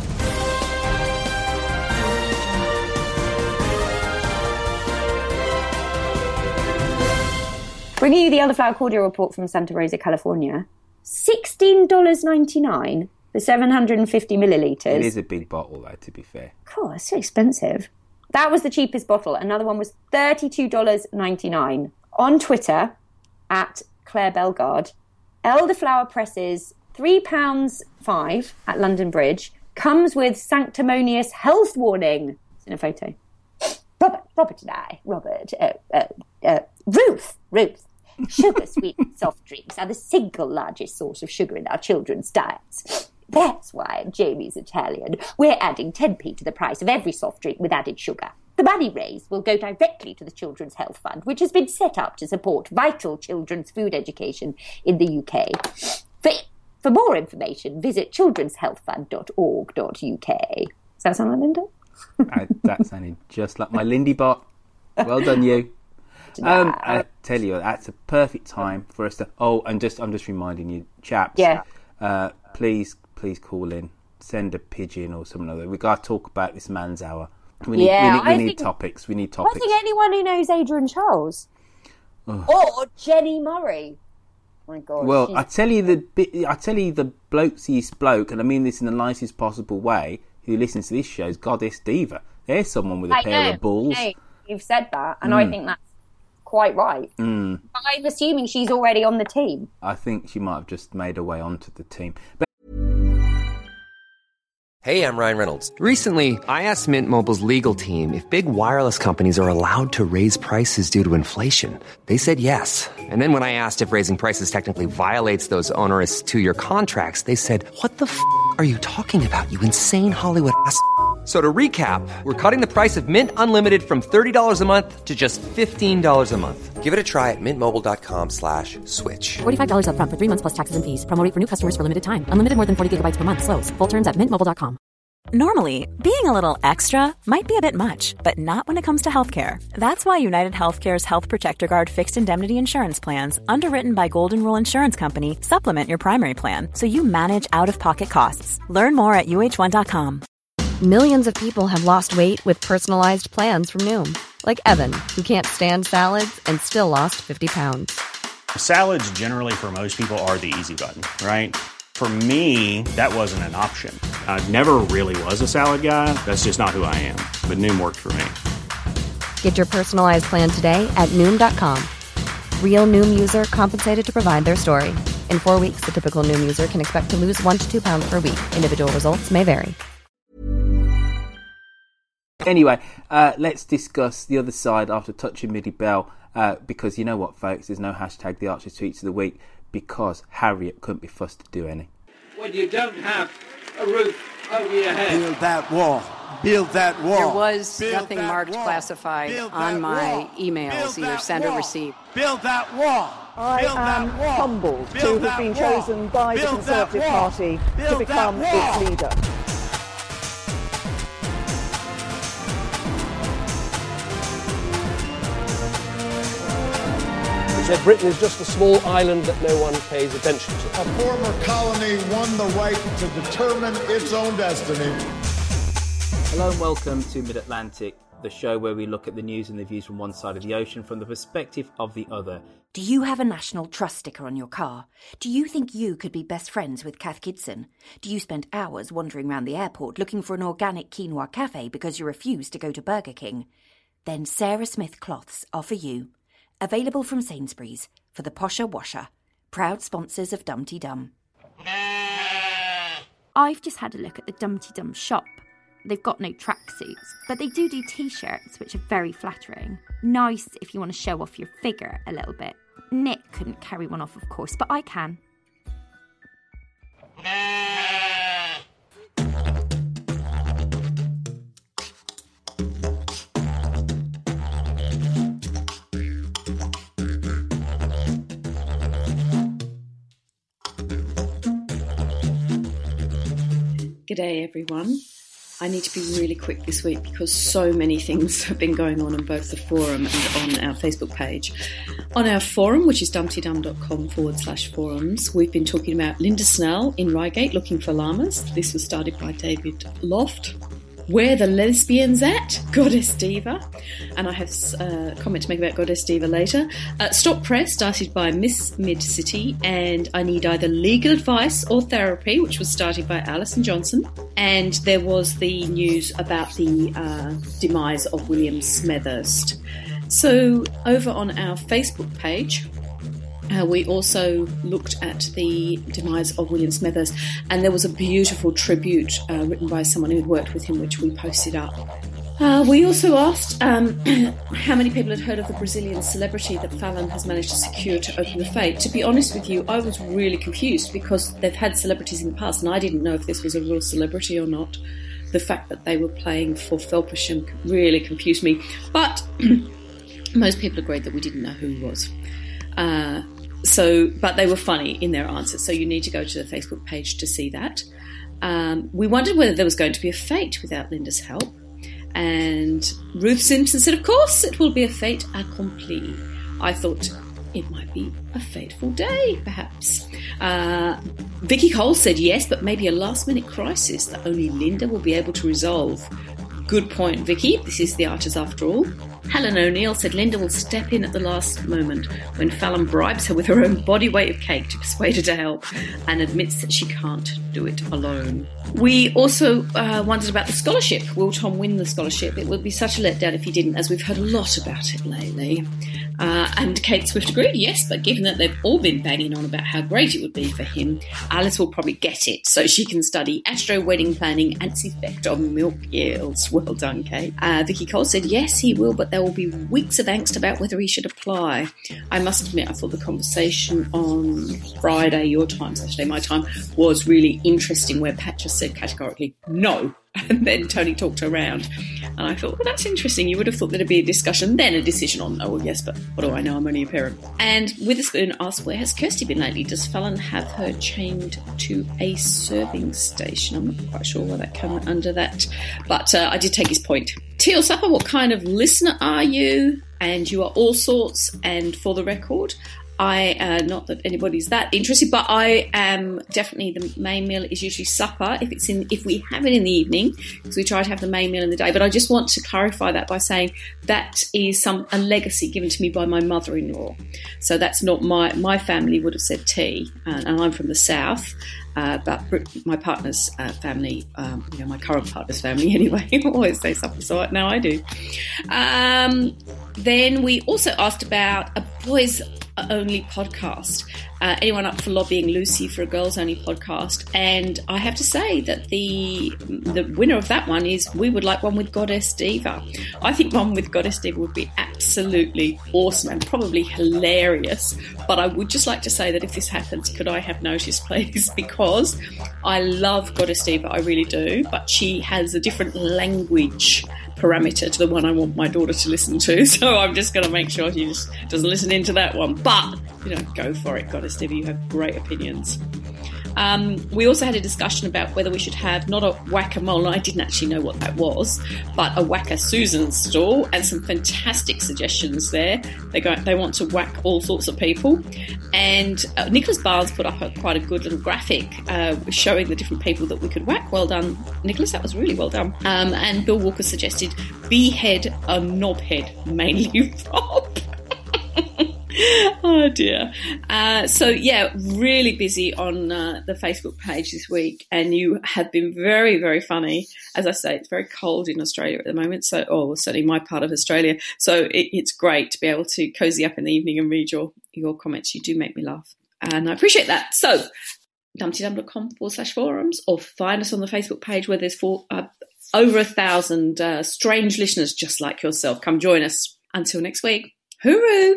Bringing you the elderflower cordial report from Santa Rosa, California. sixteen dollars ninety-nine for seven hundred fifty millilitres. It is a big bottle, though, to be fair. Cool, it's so expensive. That was the cheapest bottle. Another one was thirty-two dollars ninety-nine. On Twitter, at Claire Bellegarde, elderflower presses three pounds five at London Bridge, comes with sanctimonious health warning. It's in a photo. Robert, Robert and I, Robert, uh, uh, uh, Ruth, Ruth. Sugar-sweetened soft drinks are the single largest source of sugar in our children's diets. That's why Jamie's Italian, we're adding ten p to the price of every soft drink with added sugar. The money raised will go directly to the Children's Health Fund, which has been set up to support vital children's food education in the U K. For, for more information, visit children's health fund dot org dot U K. Does that sound like Linda? I, that sounded just like my Lindy bot. Well done, you. Um, I tell you, that's a perfect time for us to. Oh, and just I'm just reminding you, chaps. Yeah. Uh, please, please call in. Send a pigeon or something like that. We got to talk about this man's hour. We need, yeah, we need, we I need think, topics. We need topics. I think anyone who knows Adrian Charles Ugh. or Jenny Murray. Oh my God. Well, she's... I tell you the I tell you the blokesiest bloke, and I mean this in the nicest possible way, who listens to this show is Goddess Diva. There's someone with a I pair know, of balls. I know. You've said that, and Mm. I think that's quite right. Mm. But I'm assuming she's already on the team. I think she might have just made her way onto the team. But Hey, I'm Ryan Reynolds. Recently, I asked Mint Mobile's legal team if big wireless companies are allowed to raise prices due to inflation. They said yes. And then when I asked if raising prices technically violates those onerous two-year contracts, they said, what the f*** are you talking about, you insane Hollywood ass f- So to recap, we're cutting the price of Mint Unlimited from thirty dollars a month to just fifteen dollars a month. Give it a try at mintmobile.com slash switch. forty-five dollars up front for three months plus taxes and fees. Promo rate for new customers for limited time. Unlimited more than forty gigabytes per month. Slows full terms at mint mobile dot com. Normally, being a little extra might be a bit much, but not when it comes to healthcare. That's why United Healthcare's Health Protector Guard fixed indemnity insurance plans, underwritten by Golden Rule Insurance Company, supplement your primary plan so you manage out-of-pocket costs. Learn more at U H one dot com. Millions of people have lost weight with personalized plans from Noom. Like Evan, who can't stand salads and still lost fifty pounds. Salads generally for most people are the easy button, right? For me, that wasn't an option. I never really was a salad guy. That's just not who I am. But Noom worked for me. Get your personalized plan today at Noom dot com. Real Noom user compensated to provide their story. In four weeks, the typical Noom user can expect to lose one to two pounds per week. Individual results may vary. Anyway, uh, let's discuss the other side after touching Millie Bell, uh, because you know what, folks, there's no hashtag the Archer Tweets of the Week, because Harriet couldn't be fussed to do any. When you don't have a roof over your head. Build that wall. Build that wall. There was Build nothing marked wall. classified Build on my wall. emails, Build either send wall. or receive. Build that wall. I Build am that wall. humbled Build to have been wall. chosen by the Build Conservative that wall. Party Build to become that its wall. leader. He said Britain is just a small island that no one pays attention to. A former colony won the right to determine its own destiny. Hello and welcome to Mid-Atlantic, the show where we look at the news and the views from one side of the ocean from the perspective of the other. Do you have a National Trust sticker on your car? Do you think you could be best friends with Kath Gibson? Do you spend hours wandering around the airport looking for an organic quinoa cafe because you refuse to go to Burger King? Then Sarah Smith cloths are for you. Available from Sainsbury's for the posher washer. Proud sponsors of Dumpty Dum. I've just had a look at the Dumpty Dum shop. They've got no tracksuits, but they do do t-shirts, which are very flattering. Nice if you want to show off your figure a little bit. Nick couldn't carry one off, of course, but I can. G'day everyone. I need to be really quick this week because so many things have been going on in both the forum and on our Facebook page. On our forum, which is dumptydum.com forward slash forums, we've been talking about Linda Snell in Reigate looking for llamas. This was started by David Loft. Where the Lesbians At? Goddess Diva. And I have uh, a comment to make about Goddess Diva later. Uh, Stop Press, started by Miss Mid-City, and I Need Either Legal Advice or Therapy, which was started by Alison Johnson. And there was the news about the uh, demise of William Smethurst. So over on our Facebook page, Uh, we also looked at the demise of William Smethurst, and there was a beautiful tribute uh, written by someone who'd worked with him, which we posted up. Uh, we also asked um, how many people had heard of the Brazilian celebrity that Fallon has managed to secure to open the Fete. To be honest with you, I was really confused because they've had celebrities in the past, and I didn't know if this was a real celebrity or not. The fact that they were playing for Felpersham really confused me. But most people agreed that we didn't know who he was. Uh, So, but they were funny in their answers, so you need to go to the Facebook page to see that. Um, we wondered whether there was going to be a fete without Linda's help, and Ruth Simpson said, of course, it will be a fete accompli. I thought it might be a fateful day, perhaps. Uh, Vicky Cole said yes, but maybe a last-minute crisis that only Linda will be able to resolve. Good point, Vicky. This is the Archers after all. Helen O'Neill said Linda will step in at the last moment when Fallon bribes her with her own body weight of cake to persuade her to help and admits that she can't do it alone. We also uh, wondered about the scholarship. Will Tom win the scholarship? It would be such a letdown if he didn't, as we've heard a lot about it lately. Uh, and Kate Swift agreed, yes, but given that they've all been banging on about how great it would be for him, Alice will probably get it so she can study astro wedding planning and its effect on milk yields. Well done, Kate. Uh, Vicky Cole said, yes, he will, but there will be weeks of angst about whether he should apply. I must admit, I thought the conversation on Friday, your time, Saturday, my time, was really interesting, where Pat just said categorically, no. And then Tony talked around. And I thought, well, that's interesting. You would have thought there'd be a discussion, then a decision on, oh, well, yes, but what do I know? I'm only a parent. And Witherspoon asked, where has Kirsty been lately? Does Fallon have her chained to a serving station? I'm not quite sure why that came under that. But uh, I did take his point. Teal Supper, what kind of listener are you? And you are all sorts. And for the record, I, uh, not that anybody's that interested, but I am definitely, the main meal is usually supper. If it's in, if we have it in the evening, because we try to have the main meal in the day. But I just want to clarify that by saying that is some a legacy given to me by my mother-in-law. So that's not my, my family would have said tea, and, and I'm from the south. Uh, but my partner's uh, family, um, you know, my current partner's family anyway, always say something, so now I do. Um, then we also asked about a boys only podcast. Uh, anyone up for lobbying Lucy for a girls only podcast? And I have to say that the the winner of that one is we would like one with Goddess Diva. I think one with Goddess Diva would be absolutely awesome and probably hilarious. But I would just like to say that if this happens, could I have notice, please? Because I love Goddess Diva, I really do, but she has a different language parameter to the one I want my daughter to listen to, so I'm just going to make sure she just doesn't listen into that one. But, you know, go for it, Goddess Diva, you have great opinions. Um, we also had a discussion about whether we should have not a whack-a-mole, and I didn't actually know what that was, but a Whack-a-Susan stall, and some fantastic suggestions there. They go, they want to whack all sorts of people. And uh, Nicholas Barnes put up a, quite a good little graphic uh, showing the different people that we could whack. Well done, Nicholas, that was really well done. Um, and Bill Walker suggested behead a knobhead, mainly Rob. Oh dear. Uh, so yeah, really busy on uh, the Facebook page this week, and you have been very, very funny. As I say, it's very cold in Australia at the moment, so or certainly my part of Australia. So it, it's great to be able to cozy up in the evening and read your your comments. You do make me laugh, and I appreciate that. So dumptydum.com forward slash forums, or find us on the Facebook page where there's four, uh, over a thousand uh, strange listeners just like yourself. Come join us. Until next week, hooroo!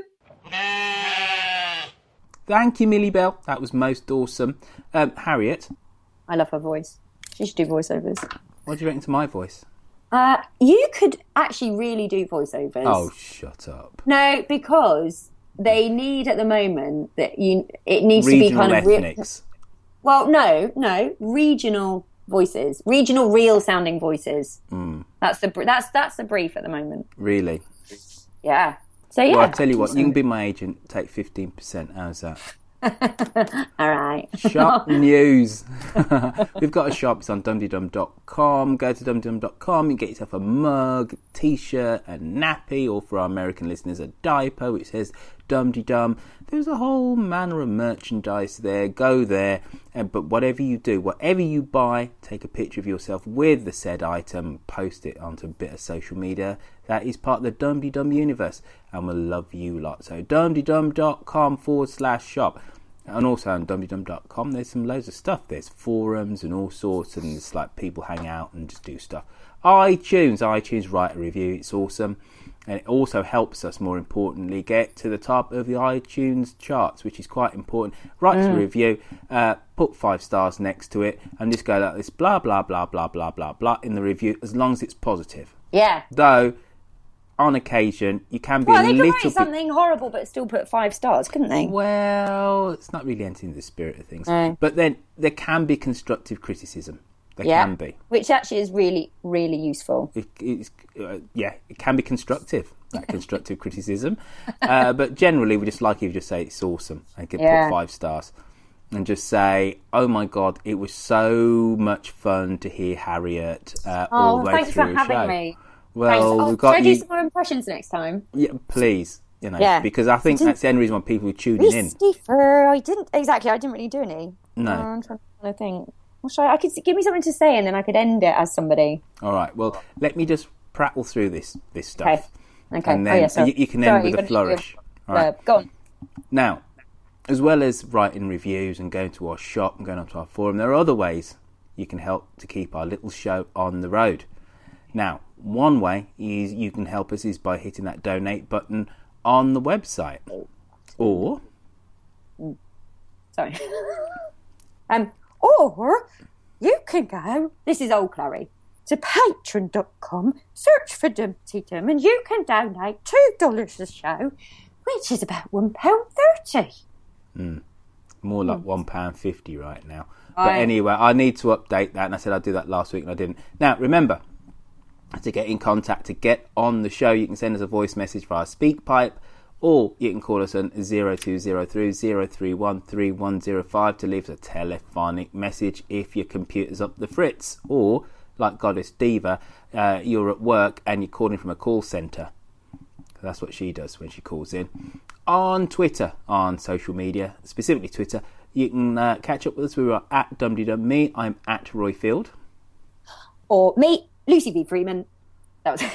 Thank you, Millie Bell. That was most awesome. Um, Harriet? I love her voice. She should do voiceovers. What do you reckon to my voice? Uh, you could actually really do voiceovers. Oh, shut up. No, because they need at the moment that you. It needs regional to be kind of ethnics. Re- well, no, no, regional voices, regional, real-sounding voices. Mm. That's the that's that's the brief at the moment. Really? Yeah. So yeah. Well, I'll tell you what. You can be my agent. Take fifteen percent. How's that? All right. Shop news. We've got a shop. It's on dum de dum dot com. Go to dum de dum dot com. You can get yourself a mug, t-shirt, a nappy, or for our American listeners, a diaper which says Dum de Dum. There's a whole manner of merchandise there. Go there. And, but whatever you do, whatever you buy, take a picture of yourself with the said item, post it onto a bit of social media. That is part of the Dum de Dum universe, and we'll love you lot. So dum de dum dot com forward slash shop. And also on dum de dum dot com there's some loads of stuff. There's forums and all sorts, and it's like people hang out and just do stuff. iTunes, iTunes, write a review. It's awesome. And it also helps us, more importantly, get to the top of the iTunes charts, which is quite important. Write mm. a review, uh, put five stars next to it, and just go like this, blah, blah, blah, blah, blah, blah, blah, in the review, as long as it's positive. Yeah. Though, on occasion, you can be well, a they little could write bit... something horrible but still put five stars, couldn't they? Well, it's not really entering the spirit of things. No. But then, there can be constructive criticism. There yeah. can be. Which actually is really, really useful. It, it's, uh, yeah, it can be constructive, that constructive criticism. Uh, but generally, we just like you to just say it's awesome and get Yeah. put five stars. And just say, oh my God, it was so much fun to hear Harriet uh, Oh, all the way thanks through for the having show. me. Well, Thanks. Oh, we've got should I you. do some more impressions next time? Yeah, please. You know, Yeah. because I think I that's the only reason why people are tuning in. Risky fur. I didn't exactly. I didn't really do any. No. Uh, I'm trying to think. What should I? I could give me something to say, and then I could end it as somebody. All right. Well, let me just prattle through this this stuff. Okay. Okay. And then oh, yeah, so, you, you can sorry, end with you're a gonna do flourish. your All right. blurb. Go on. Now, as well as writing reviews and going to our shop and going onto our forum, there are other ways you can help to keep our little show on the road. Now, one way is you can help us is by hitting that donate button on the website. Or... Sorry. um, or you can go, this is old Clary, to patreon dot com, search for Dumpty Dum, and you can donate two dollars a show, which is about one pound thirty. Mm, more like one pound fifty right now. Right. But anyway, I need to update that, and I said I'd do that last week and I didn't. Now, remember, to get in contact, to get on the show, you can send us a voice message via SpeakPipe, or you can call us on zero two zero three zero three one three one zero five to leave us a telephonic message if your computer's up the fritz, or, like Goddess Diva, uh, you're at work and you're calling from a call centre. That's what she does when she calls in. On Twitter, on social media, specifically Twitter, you can uh, catch up with us. We are at DumDeDum. Me, I'm at Roy Field. Or me, Lucy B. Freeman. That was,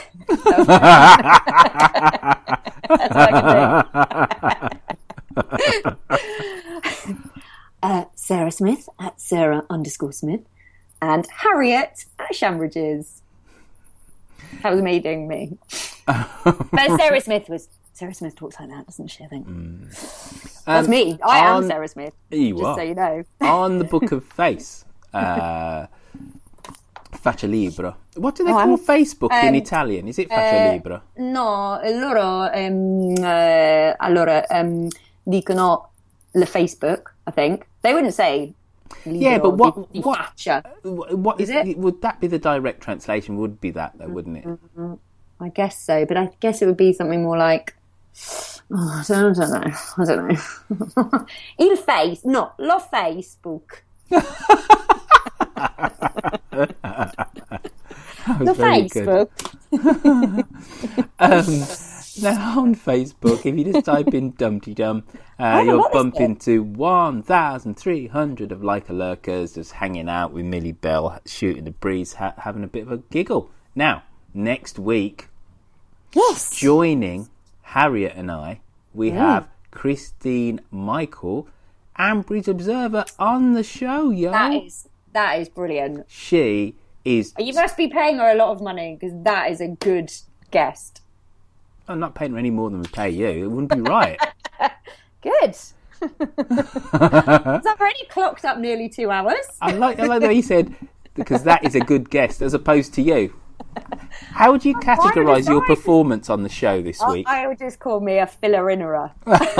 that was That's all I can do. uh, Sarah Smith at Sarah underscore Smith. And Harriet at Shambridges. That was me doing me. But Sarah Smith was... Sarah Smith talks like that, doesn't she, I think? Mm. That's um, me. I on, am Sarah Smith. You just are. so you know. On the Book of Face. Uh, Faccia Libra. What do they oh, call I'm, Facebook um, in Italian? Is it Faccia uh, Libra? No, loro, um, uh, allora, um, dicono le Facebook, I think. They wouldn't say libro, yeah, but what, di, di what, faccia. what is, is it? Would that be the direct translation? Would be that, though, wouldn't it? Mm-hmm. I guess so, but I guess it would be something more like, oh, I don't, I don't know, I don't know. Il face, no, lo Facebook. The Facebook. um, now on Facebook, if you just type in Dumpty Dum, uh, you'll bump into one thousand three hundred of Leica lurkers just hanging out with Millie Bell, shooting the breeze, ha- having a bit of a giggle. Now, next week, yes, joining Harriet and I, we mm. have Christine Michael, Ambridge Observer, on the show, yo. That is that is brilliant. She is. You must be paying her a lot of money because that is a good guest. I'm not paying her any more than we pay you. It wouldn't be right. Good. So I've already clocked up nearly two hours. I like, I like that he said, because that is a good guest as opposed to you. How would you categorise your performance on the show this week? I would just call me a filler-innerer.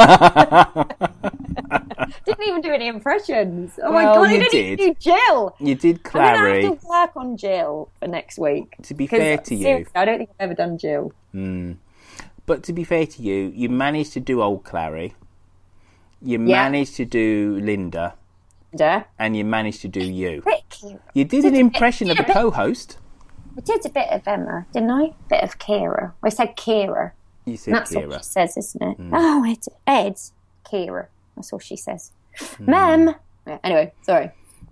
Didn't even do any impressions. Oh well, my god, I you didn't did. even do Jill. You did Clary. I'm going to have to work on Jill for next week. To be fair to you, I don't think I've ever done Jill. Mm. But to be fair to you, you managed to do old Clary. You Yeah. managed to do Linda. Linda. And you managed to do you. Bit cute. You did an impression of a co-host. I did a bit of Emma, didn't I? A bit of Kira. I said Kira. You said That's Kira. what she says, isn't it? Mm. Oh, it's Ed. Kira. That's all she says. Mm. Ma'am. Yeah, anyway, sorry.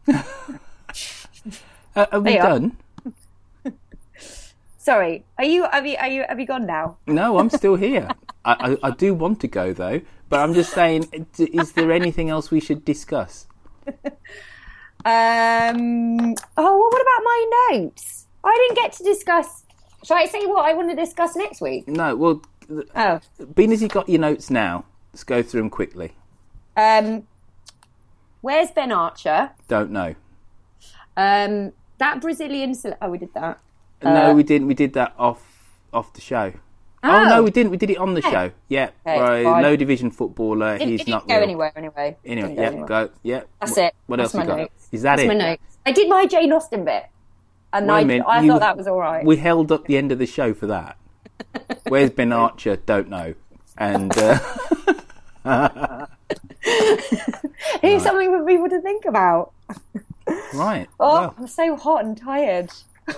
Uh, are we There you are. done? Sorry. Are you? Have you? Are you? Have you gone now? No, I'm still here. I, I, I do want to go though, but I'm just saying, d- is there anything else we should discuss? Um. Oh, well, what about my notes? I didn't get to discuss. Shall I say what I want to discuss next week? No, well, oh. being as you got your notes now, let's go through them quickly. Um. Where's Ben Archer? Don't know. Um. That Brazilian. Cele- oh, we did that. No, Uh, we didn't. We did that off off the show. Oh, Oh. no, we didn't. We did it on the Okay. show. Yeah, Okay, right. fine. Low division footballer. Didn't, He's it didn't not go real. anywhere anyway. Anyway, Didn't go yeah, anywhere. go. Yeah. That's What- it. What That's else you my got? notes. Is that That's it? my notes. I did my Jane Austen bit, and Wait a I, minute, I you- thought that was all right. We held up the end of the show for that. Where's Ben Archer? Don't know. And uh, Here's something for people to think about. right. Oh, well, I'm so hot and tired.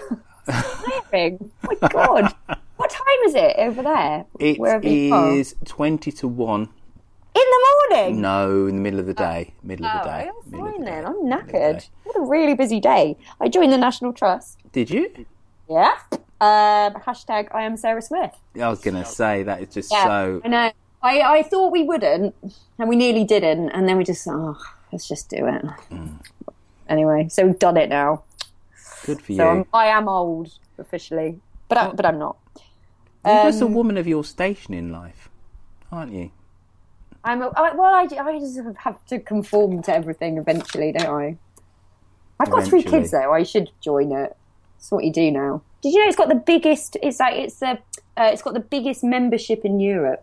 Tiring. Oh my God. What time is it over there? it Wherever you are? is twenty to one. In the morning? No, in the middle of the day. Middle of the Oh, day. I'm fine then. I'm knackered. What a really busy day. I joined the National Trust. Did you? Yeah. Um, hashtag I am Sarah Smith. I was going to say that is just Yeah, so. I know. I, I thought we wouldn't, and we nearly didn't, and then we just, oh, let's just do it. Mm. Anyway, so we've done it now. Good for So you. I'm, I am old, officially. But, I, but I'm not. You're just a Um, woman of your station in life, aren't you? I'm a, I, well, I, I just have to conform to everything eventually, don't I? I've got three Eventually. kids though. I should join it. That's what you do now. Did you know it's got the biggest? It's like it's the uh, it's got the biggest membership in Europe.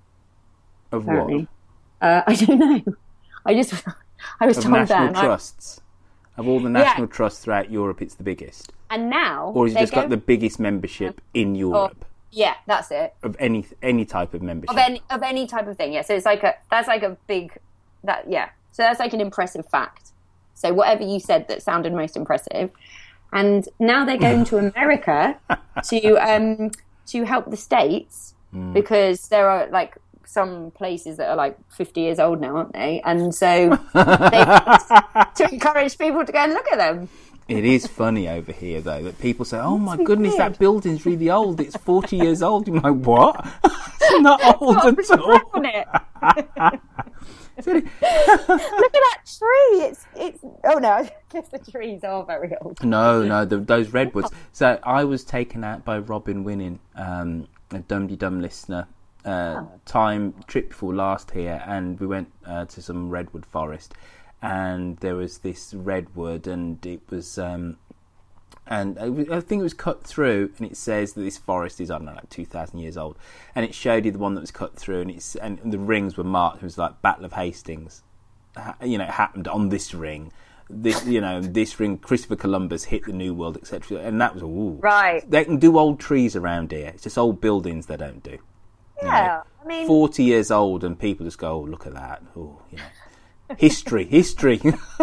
Of Apparently, uh, I don't know. I just I was what? Of told that. national and I- trusts. Of all the Yeah. national trusts throughout Europe, it's the biggest. and now, Or has it they're just got going- the biggest membership in Europe Yeah, that's it. of any any type of membership? Of any of any type of thing. Yeah. So it's like a that's like a big that yeah. So that's like an impressive fact. So whatever you said that sounded most impressive, and now they're going to America to um to help the states Mm. because there are like some places that are like fifty years old now, aren't they? And so they to encourage people to go and look at them. It is funny over here, though, that people say, "Oh my It's goodness, weird. that building's really old. It's forty years old." You're like, "What? It's not old Got a at all." on it. Look at that tree. It's it's. Oh no, I guess the trees are very old. No, no, the, those redwoods. So I was taken out by Robin Winning, um, a Dum Dum listener, uh, time trip before last here, and we went uh, to some redwood forest, and there was this redwood, and it was, um, and I was- I think it was cut through, and it says that this forest is I don't know like two thousand years old, and it showed you the one that was cut through, and it's and the rings were marked. It was like Battle of Hastings, Ha- you know, it happened on this ring. This, you know, this ring, Christopher Columbus hit the New World, et cetera. And that was ooh. Right. They can do old trees around here. It's just old buildings they don't do. Yeah, I mean, Forty years old, and people just go, "Oh, look at that! Oh, you know, history, history."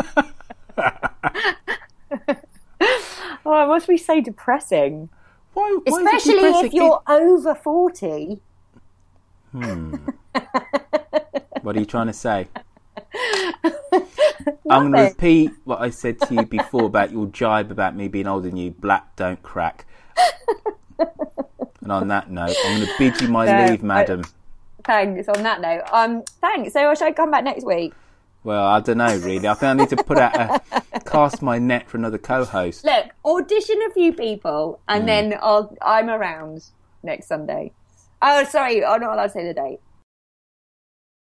oh, it must be so depressing. Why? why is it Especially depressing? if you're over forty. Hmm. What are you trying to say? I'm going to repeat what I said to you before about your jibe about me being older than you. Black don't crack. And on that note, I'm going to bid you my No, leave, madam. I- thanks. On that note, um, thanks. So, should I come back next week? Well, I don't know, really. I think I need to put out a cast my net for another co-host. Look, audition a few people, and Mm. then I'll I'm around next Sunday. Oh, sorry, I'm not allowed to say the date.